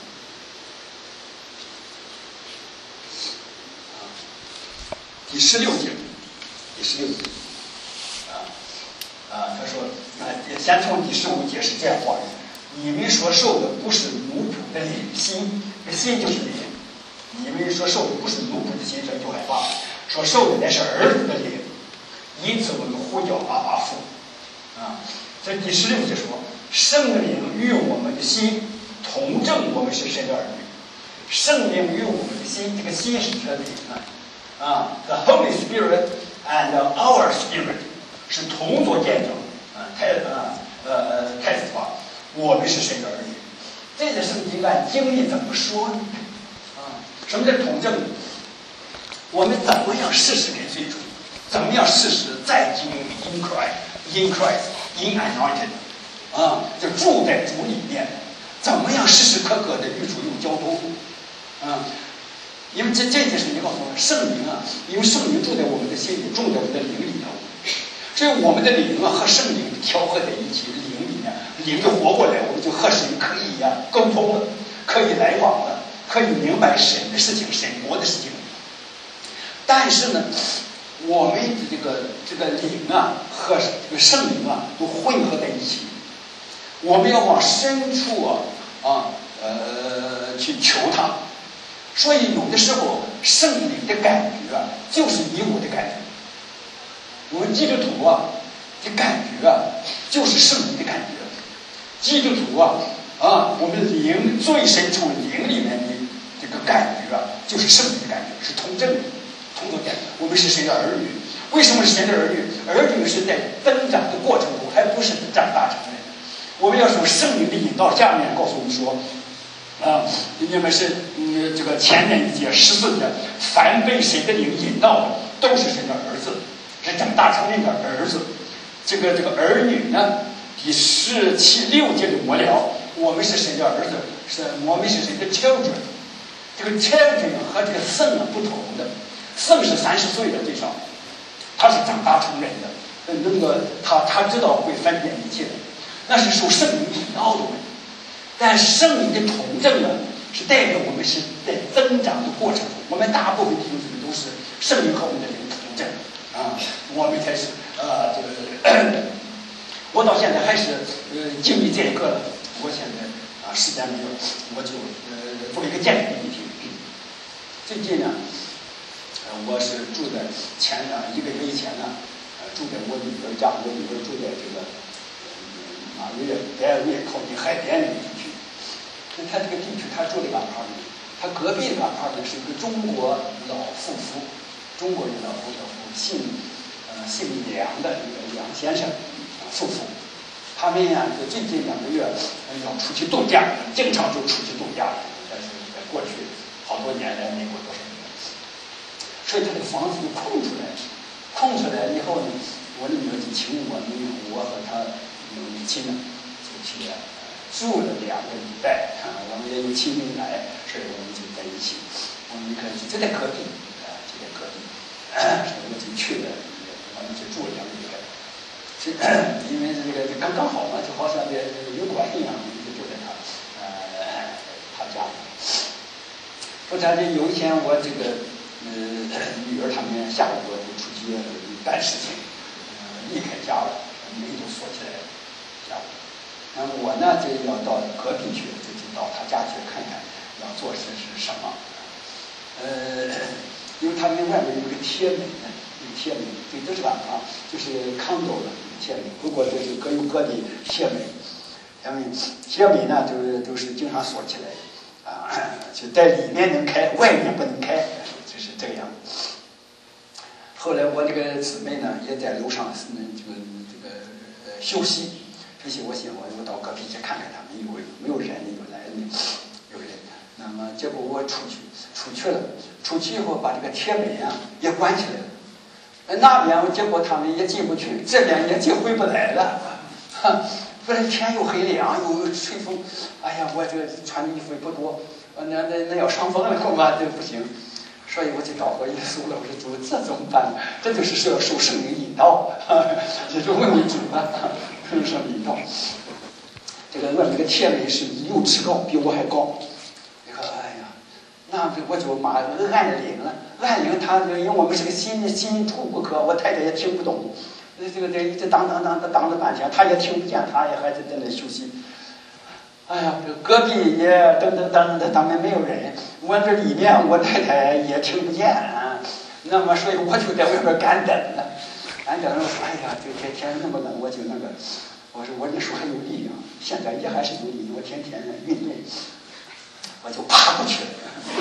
第十六节，第十六节，啊啊，他说，啊，先从第十五节是这样话的：你们所受的不是奴仆的灵，心，心就是灵。你们所受的不是奴仆的心，这就害怕。所受的乃是儿子的灵，因此我们呼叫阿爸父。啊，这第十六节说，圣灵与我们的心同证，我们是神的儿女。圣灵与我们的心，这个心是指的灵啊。啊 ，the Holy Spirit and our Spirit 是同作见证啊，太啊呃呃太子话，我们是神的儿女。这个圣经按经历怎么说呢？啊，什么叫同证？我们怎么样事实跟随主？怎么样事实在经历 in Christ, in Christ, in anointed 啊，就住在主里面，怎么样时时刻刻的与主有交通啊？因为这这件事情告诉我们，圣灵啊，因为圣灵住在我们的心里，住在我们的灵里头，所以我们的灵啊和圣灵调和在一起，灵里面，灵就活过来，我们就和神可以呀、啊、沟通了，可以来往了，可以明白神的事情、神国的事情。但是呢，我们的这个这个灵啊和这个圣灵啊都混合在一起，我们要往深处啊啊呃去求它。所以有的时候圣灵的感觉啊，就是你我的感觉。我们基督徒啊的感觉啊，就是圣灵的感觉。基督徒啊啊，我们灵最深处灵里面的这个感觉啊，就是圣灵的感觉，是同证的。同作见证，我们是神的儿女。为什么是神的儿女？儿女是在增长的过程中，还不是长大成人。我们要从圣灵的引导下面告诉我们说，啊，你们是嗯这个前面一节十四节，凡被神的灵引导的，都是神的儿子，是长大成人的儿子。这个这个儿女呢，第十七六节的末了，我们是神的儿子，是我们是神的 children。这个 children 和这个 son 不同的。圣是三十岁的最少，他是长大成人的，那个他他知道会分辨一切的，那是受圣灵引导的问题。但圣灵的统正呢，是代表我们是在增长的过程中，我们大部分弟兄姊妹都是圣灵和我们的灵统正啊，我们才是呃这个，我到现在还是呃经历这一个了。我现在啊时间没有，我就呃做一个见证给你听。最近呢。我是住在前呢一个月以前呢，呃，住在我女儿家，我女儿住在这个马约白尔越靠近海边那个地区。那他这个地区，他住的港旁呢，他隔壁的港旁呢是一个中国老夫妇，中国人老夫妇姓呃姓梁的一个梁先生夫妇，他们呀就最近两个月要出去度假，经常就出去度假，但是在过去好多年来美国都是。所以他这个房子就空出来了，空出来以后呢，我的女儿就请我们，我和她母亲呢，就去住了两个礼拜，啊，我们也有亲戚来，所以我们就在一起，我们可以就在隔壁，啊，就在隔壁，所以我就去了，我们就住了两个礼拜。这因为这个刚刚好嘛，就好像这有关一样，就住在他呃他家里。说他这有一天我这个。呃，女儿他们下午我就出去办事情， 离开家了，门都锁起来了，家里。那么我呢就要到隔壁去，就到他家去看看要做些是什么。呃，因为他们外面有个铁门呢，有铁门，对，这是吧？啊，就是康州的铁门，不过就是各有各的铁门。铁门，铁门呢，就是都是经常锁起来的啊，就在里面能开，外面不能开，就是这个样子。后来我这个姊妹呢，也在楼上是这个这个呃休息，休息。我想我我到隔壁去看看他们，有没有人，有来的，有人。那么结果我出去，出去了，出去以后把这个铁门啊也关起来了。那边结果他们也进不去，这边也进回不来了。哈，不是天又黑凉，又吹风，哎呀，我这个穿的衣服也不多，那那那要伤风了恐怕这不行。所以我就找过耶稣了，我说主，这怎么办？这就是说要受圣灵引导，也就问问主了，受圣灵引导。这个问这个铁门是六尺高，比我还高。你看，哎呀，那我就马按铃了，按铃他因为我们是个新新出顾客，我太太也听不懂，这个这一直当当当当当了半天，他也听不见，他也还是在那休息。哎呀，这隔壁也等等等等，他们没有人。我这里面我太太也听不见啊。那么，所以我就在外边干等了。干等了，我说：“哎呀，这天天那么冷，我就那个。”我说：“我那时候还有力量，现在也还是有力量。我天天运动，我就爬过去了。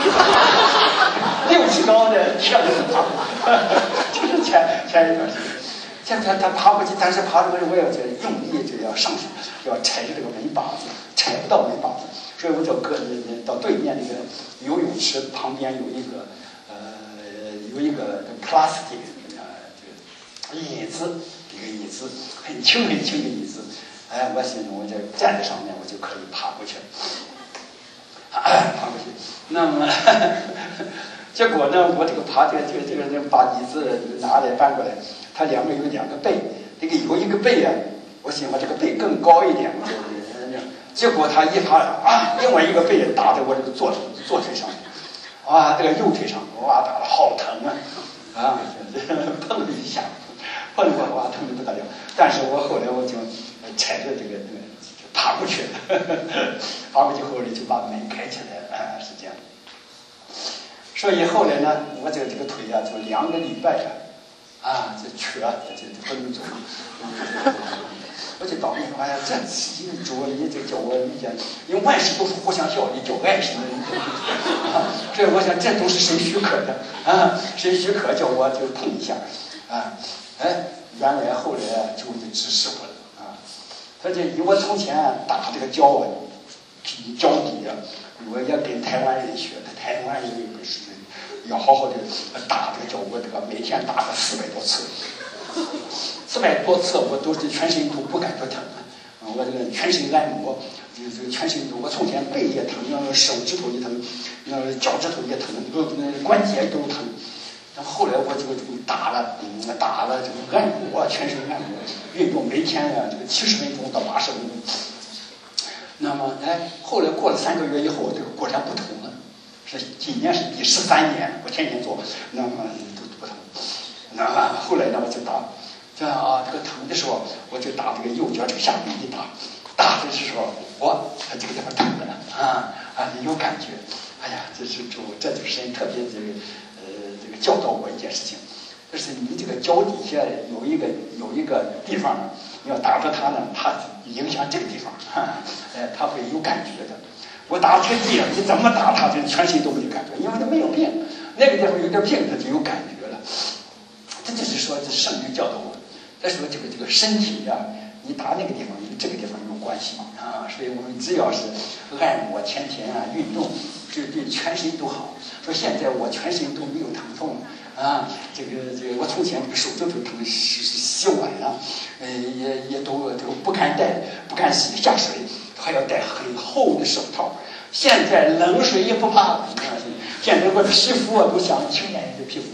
六尺高的铁门爬，就是前前一段时间。”现在他爬过去，但是爬着我要就用力就要上去，要踩着这个门把子，踩不到门把子，所以我就搁到对面那个游泳池旁边有一个呃有一个 plastic 呃这个椅子，一个椅子很轻很轻的椅子，哎，我心中我就站在上面，我就可以爬过去了，啊、爬过去。那么结果呢，我这个爬这个这个这个人把椅子拿来搬过来。它两个有两个背，这个有一个背啊，我喜欢这个背更高一点，结果他一爬啊，另外一个背打在我这个左左腿上，啊，这个右腿上，哇，打得好疼啊，啊，碰了一下，碰了我哇，疼得不得了。但是我后来我就踩着这个这个爬过去了，爬过去后来就把门开起来了，啊，是这样。所以后来呢，我这个这个腿啊，就两个礼拜啊。啊，这瘸，这这不能走。我就倒霉，哎呀，这主你这叫我理解，因为万事都是互相效力，叫爱神的。啊，所以我想这都是谁许可的啊？谁许可叫我就碰一下啊？哎，原来后来就就指示我了啊。他这以我从前打这个脚啊，脚底啊，我也跟台湾人学的，台湾人有个是。要好好的打这个脚，我这个每天打了四百多次，四百多次我都是全身都不感觉疼，我这个全身按摩，这个全身都，我从前背也疼，那手指头也疼，那脚趾头也疼，那关节都疼。然后后来我这个打了，嗯，打了这个按摩，全身按摩，运动每天呀、啊、这个七十分钟到八十分钟。那么哎，后来过了三个月以后，这个果然不疼了。是今年是第十三年，我天天做，那么都不疼。那么后来呢，我就打，这样啊，这个疼的时候，我就打这个右脚这个下面一打，打的时候，我它这个地方疼了啊啊，有感觉。哎呀，这是主，这就是神特别这个呃这个教导我一件事情，就是你这个脚底下有一个有一个地方，你要打着它呢，它影响这个地方，哎，它会有感觉的。我打这个地，你怎么打它，就全身都没有感觉，因为它没有病。那个地方有点病，它就有感觉了。这就是说，这圣灵教导我。再说这个这个身体呀、啊，你打那个地方与这个地方有关系啊。所以我们只要是按摩、前田啊、运动，对对全身都好。说现在我全身都没有疼痛啊，这个这个我从前这个手指头疼，洗洗碗啊，呃也也都都不敢戴，不敢洗下水。还要戴很厚的手套，现在冷水也不怕了。现在我的皮肤啊都像青年人的皮肤，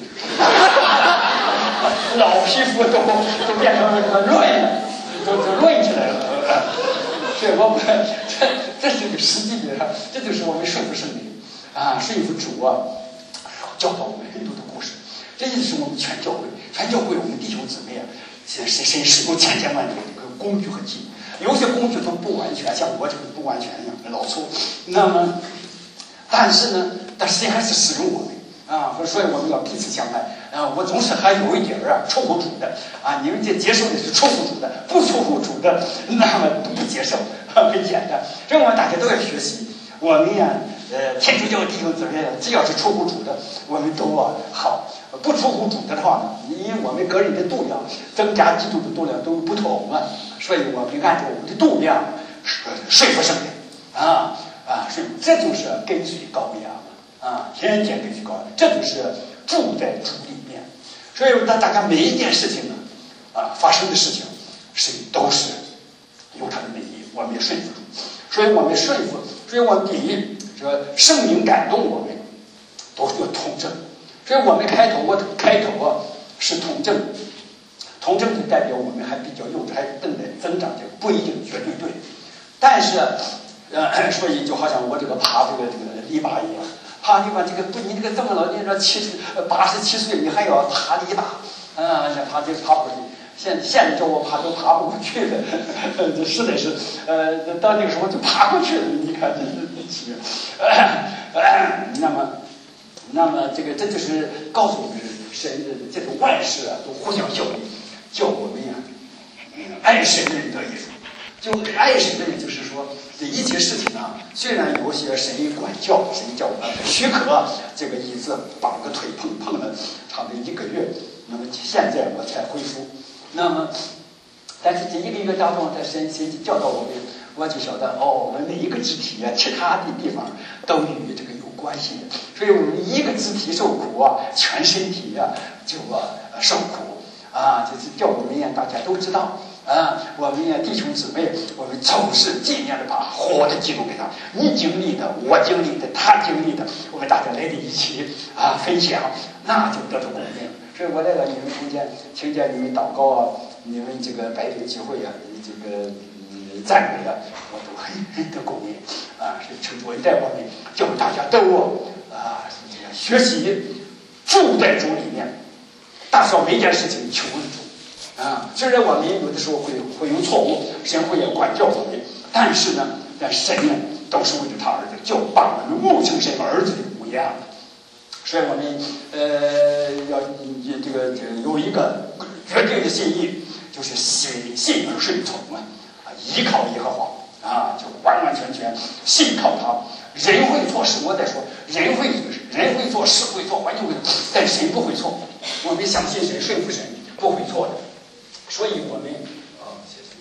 老皮肤都都变成那个润，都都润起来了。所以我们这这是个实际的，这就是我们顺服圣灵啊，顺服主啊，教导我们很多的故事。这就是我们全教会，全教会我们弟兄姊妹啊， 现在神神使用千千万万的这个工具和技能，有些工具都不完全，像我这个不完全一样老粗。那么，但是呢，但是神还是使用我们啊，所以我们要彼此相爱。啊，我总是还有一点儿啊出乎主的啊，你们这接受的是出乎主的，不出乎主的，那么不接受，很简单。这我们大家都要学习。我们呀，呃，天主教弟兄姊妹，只要是出乎主的，我们都啊好；不出乎主的的话呢，因为我们个人的度量增加基督的度量都不同啊，所以我们按照我们的度量说服圣人啊啊，所以这就是跟随羔羊啊，天天跟随羔羊，这就是住在主里面。所以大大家每一件事情呢，啊发生的事情，是都是有它的美意，我们也顺服主，所以我们顺服。所以我们第一，这圣灵感动我们，都是统正。所以我们开头，我开头啊是统正，统正就代表我们还比较幼稚，还正在增长，就不一定绝对对。但是，呃，所以就好像我这个爬这个这个篱笆一样，爬篱笆这个不，你这个这么老年人七十八十七岁，你还要爬篱笆，啊，这爬这爬不过去。现现在叫我爬都爬不过去了，这实在是，呃，到那个时候就爬过去了。你看这这这奇妙，呃呃，那么，那么这个这就是告诉我们，神的这种万事啊都互相效力，叫我们呀，嗯，爱神的人得益处。就爱神的人，就是说这一切事情啊，虽然有些神管教，神叫我们许可这个椅子绑个腿碰碰了差不多一个月，那么现在我才恢复。那么，但是这一个月当中，在神神教导我们，我就晓得哦，我们每一个肢体啊，其他的地方都与这个有关系的。所以我们一个肢体受苦啊，全身体啊就啊受苦啊，就是叫我们呀，大家都知道啊，我们呀弟兄姊妹，我们总是尽量的把活的基督给他，你经历的，我经历的，他经历的，我们大家来在一起啊分享，那就得到供应。所以我来了，你们听见听见你们祷告啊，你们这个白天聚会啊，这个嗯赞美啊，我都很很得供应啊，是求主恩待我们，叫大家都啊这个学习住在主里面，大小每件事情求主啊。虽然我们有的时候会会有错误，神会也管教我们，但是呢，但神呢都是为了他儿子，就把我们牧成神儿子的模样。所以我们呃要这个这个有一个绝对的信义，就是信信而顺从啊，依靠耶和华啊，就完完全全信靠他。人会错事，我在说人会人会做事会错，环境会错，但神不会错。我们相信神，顺服神，不会错的。所以我们啊，谢谢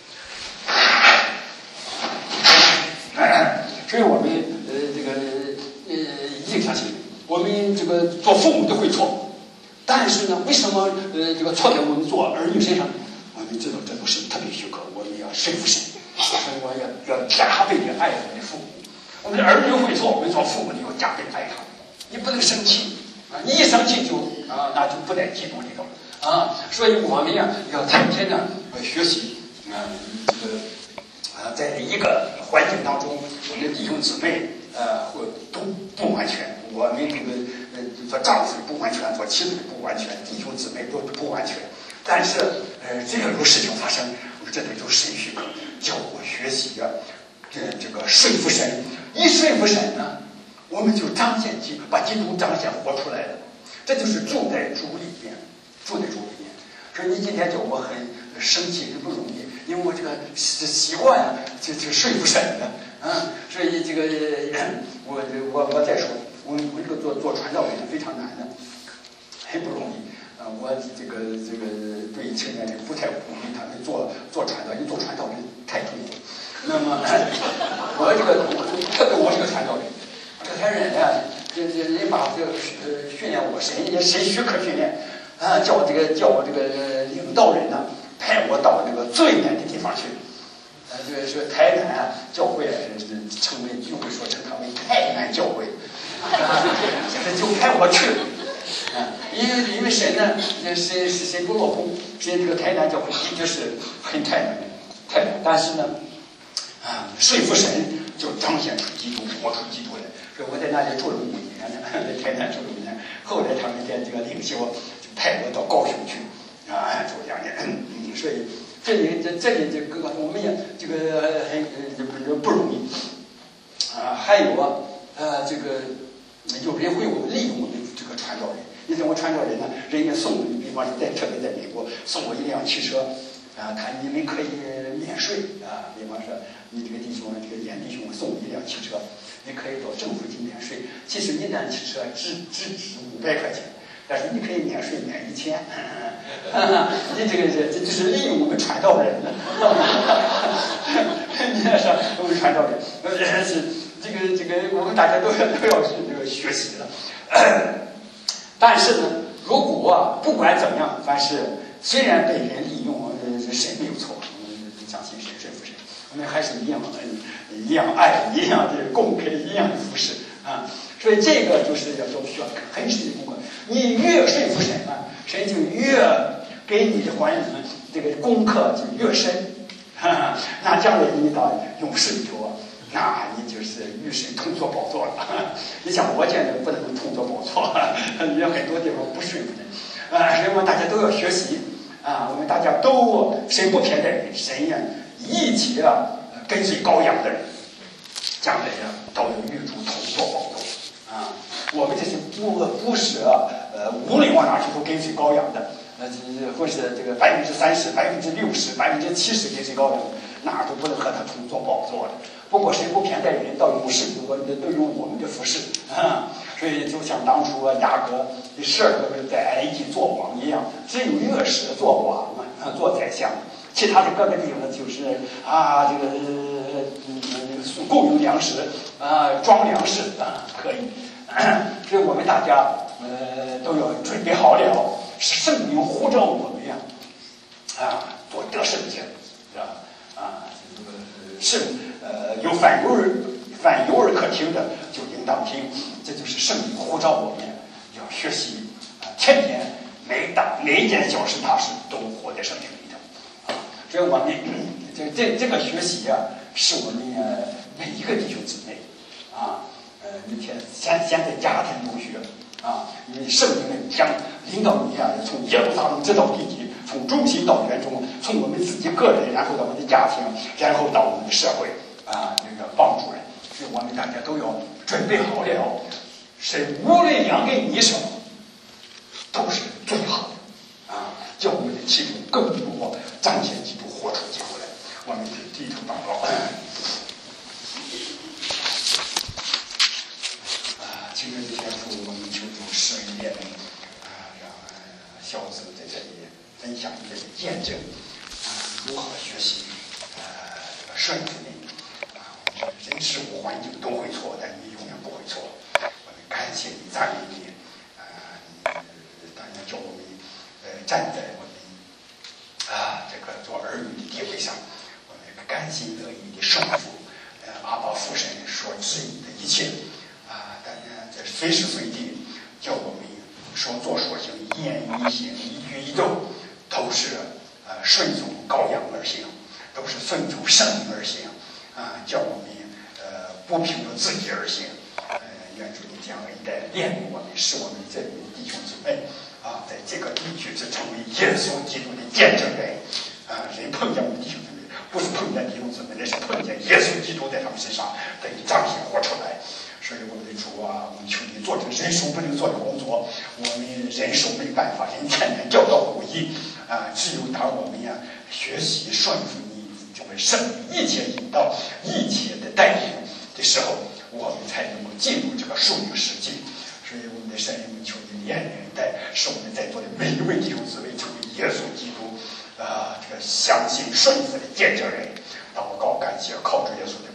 谢谢。所以我们呃这个呃一定相信。我们这个做父母都会错，但是呢，为什么呃这个错在我们做儿女身上？我们知道这都是特别许可，我们要顺服神，所以我要要加倍的爱我们的父母。我们的儿女会错，我们做父母的要加倍爱他，你不能生气啊！你一生气就啊，那就不在基督里头啊。所以我们呀要天天呢学习啊，这个啊，在一个环境当中，我们的弟兄姊妹呃或都不完全。我们这个呃，做丈夫不完全，做妻子不完全，弟兄姊妹都不完全。但是呃，只要有事情发生，我说这里都神许可，叫我学习啊，这这个顺服神。一顺服神呢，我们就彰显基，把基督彰显活出来了。这就是住在主里面，住在主里面。所以你今天叫我很生气，这不容易，因为我这个习惯啊，就就顺服神的，嗯，所以这个我我我再说。我我这个做做传道人非常难的，很不容易啊、呃！我这个这个对青年人不太鼓励他们做做传道，因为做传道人太痛苦。那么我这个特别我是个传道人，这才人呢，这这人把这个呃训练我，谁也谁许可训练啊，叫我这个叫我这个领导人呢，派我到这个最远的地方去。呃，这个说台南啊，教会啊，称为聚会说称它为台南教会。现在就派我去了，啊，因为因为神呢，神神不落空，神这个台南教会一直是很太难，太难，但是呢，啊，说服神就彰显出基督，活出基督来。所以我在那里住了五年呢，在台南住了五年。后来他们在这个领袖就派我到高雄去， 啊，做这样的，嗯，所以这里这这里这个我们也这个很这不不容易啊。还有啊，呃，这个有人会我利用我们这个传道人，你怎么传道人呢？人家送你，比方说在特别在美国送我一辆汽车。啊，他你们可以免税啊，比方说你这个弟兄，这个严弟兄送你一辆汽车，你可以到政府去免税。其实一辆汽车只只值五百块钱，但是你可以免税免一千。你这个这这就是利用我们传道人，你说我们传道人，是这个这个我们大家都要都要是这个学习的。但是呢，如果不管怎么样，凡是虽然被人利用。神没有错，我们相信神，神服神，我们还是一样的，一样爱，一样的供给，一样的服侍啊。所以这个就是要都需要很深的功课。你越顺服神啊，神就越给你的还你这个功课就越深。哈哈，那将来你到永世里头啊，那你就是与神同坐宝座了。你像我现在不能同坐宝座，有很多地方不顺服神啊，所以我们大家都要学习。啊，我们大家都神不偏待人，神呀一切啊跟随羔羊的人，将来呀都有与主同坐宝座啊。我们这些不不是呃无论往哪去都跟随羔羊的，呃或是这个百分之三十、百分之六十、百分之七十跟随羔羊，哪都不能和他同坐宝座的。不过神不偏待人，到永世我们都有我们的服侍啊。所以就像当初雅各的十二个人在埃及做王一样，只有约瑟做王啊，做宰相，其他的各个地方就是啊，这个嗯供应粮食啊，装粮食啊，可以。所以我们大家呃都要准备好了，圣灵呼召我们呀，啊，做得胜者，是吧？啊，这个是呃有反有耳，反有耳可听的就应当听。这就是圣灵呼召我们要学习啊，天天每当每一件小事大事都活在圣经里头啊。所以我们这这这个学习啊，是我们每一个弟兄姊妹啊，呃，你天先先在家庭中学啊，因为圣灵呢将领导你啊，从耶路撒冷直到地极，从中心到远中，从我们自己个人，然后到我们的家庭，然后到我们的社会啊，这个帮助人。所以我们大家都要准备好了，神无论量给你什么，都是最好的啊！叫我们的基督更多彰显基督，活出基督来。我们低头祷告啊！今日的天父，我们求主施恩怜悯啊，让小子在这里分享这个见证啊，如何学习啊这个顺服你。人事物环境都会错，但你永远不会错。我们感谢你，赞美你，啊、呃，当然叫我们呃站在我们啊这个做儿女的地位上，我们甘心乐意的顺服呃阿爸父神所指引的一切啊，但呢在随时随地叫我们说做所行，一言一行，一举一动都是呃顺从羔羊而行，都是顺从圣灵而行。啊，叫我们呃不凭着自己而行，呃，愿主你将恩待怜悯我们，使我们这里的弟兄姊妹啊，在这个地区是成为耶稣基督的见证人啊。人碰见我们弟兄姊妹，不是碰见弟兄姊妹，那是碰见耶稣基督在他们身上得以彰显活出来。所以我们的主啊，我们求你做这人手不能做的工作，我们人手没办法，人天天教导不一啊，只有当我们呀学习顺服你。就会胜利一切引导，一切的带领的时候，我们才能够进入这个属灵世界。所以我们的神，我们求你怜悯待，使我们在座的每一位弟兄姊妹成为耶稣基督啊、呃、这个相信顺服的见证人。祷告感谢，靠主耶稣。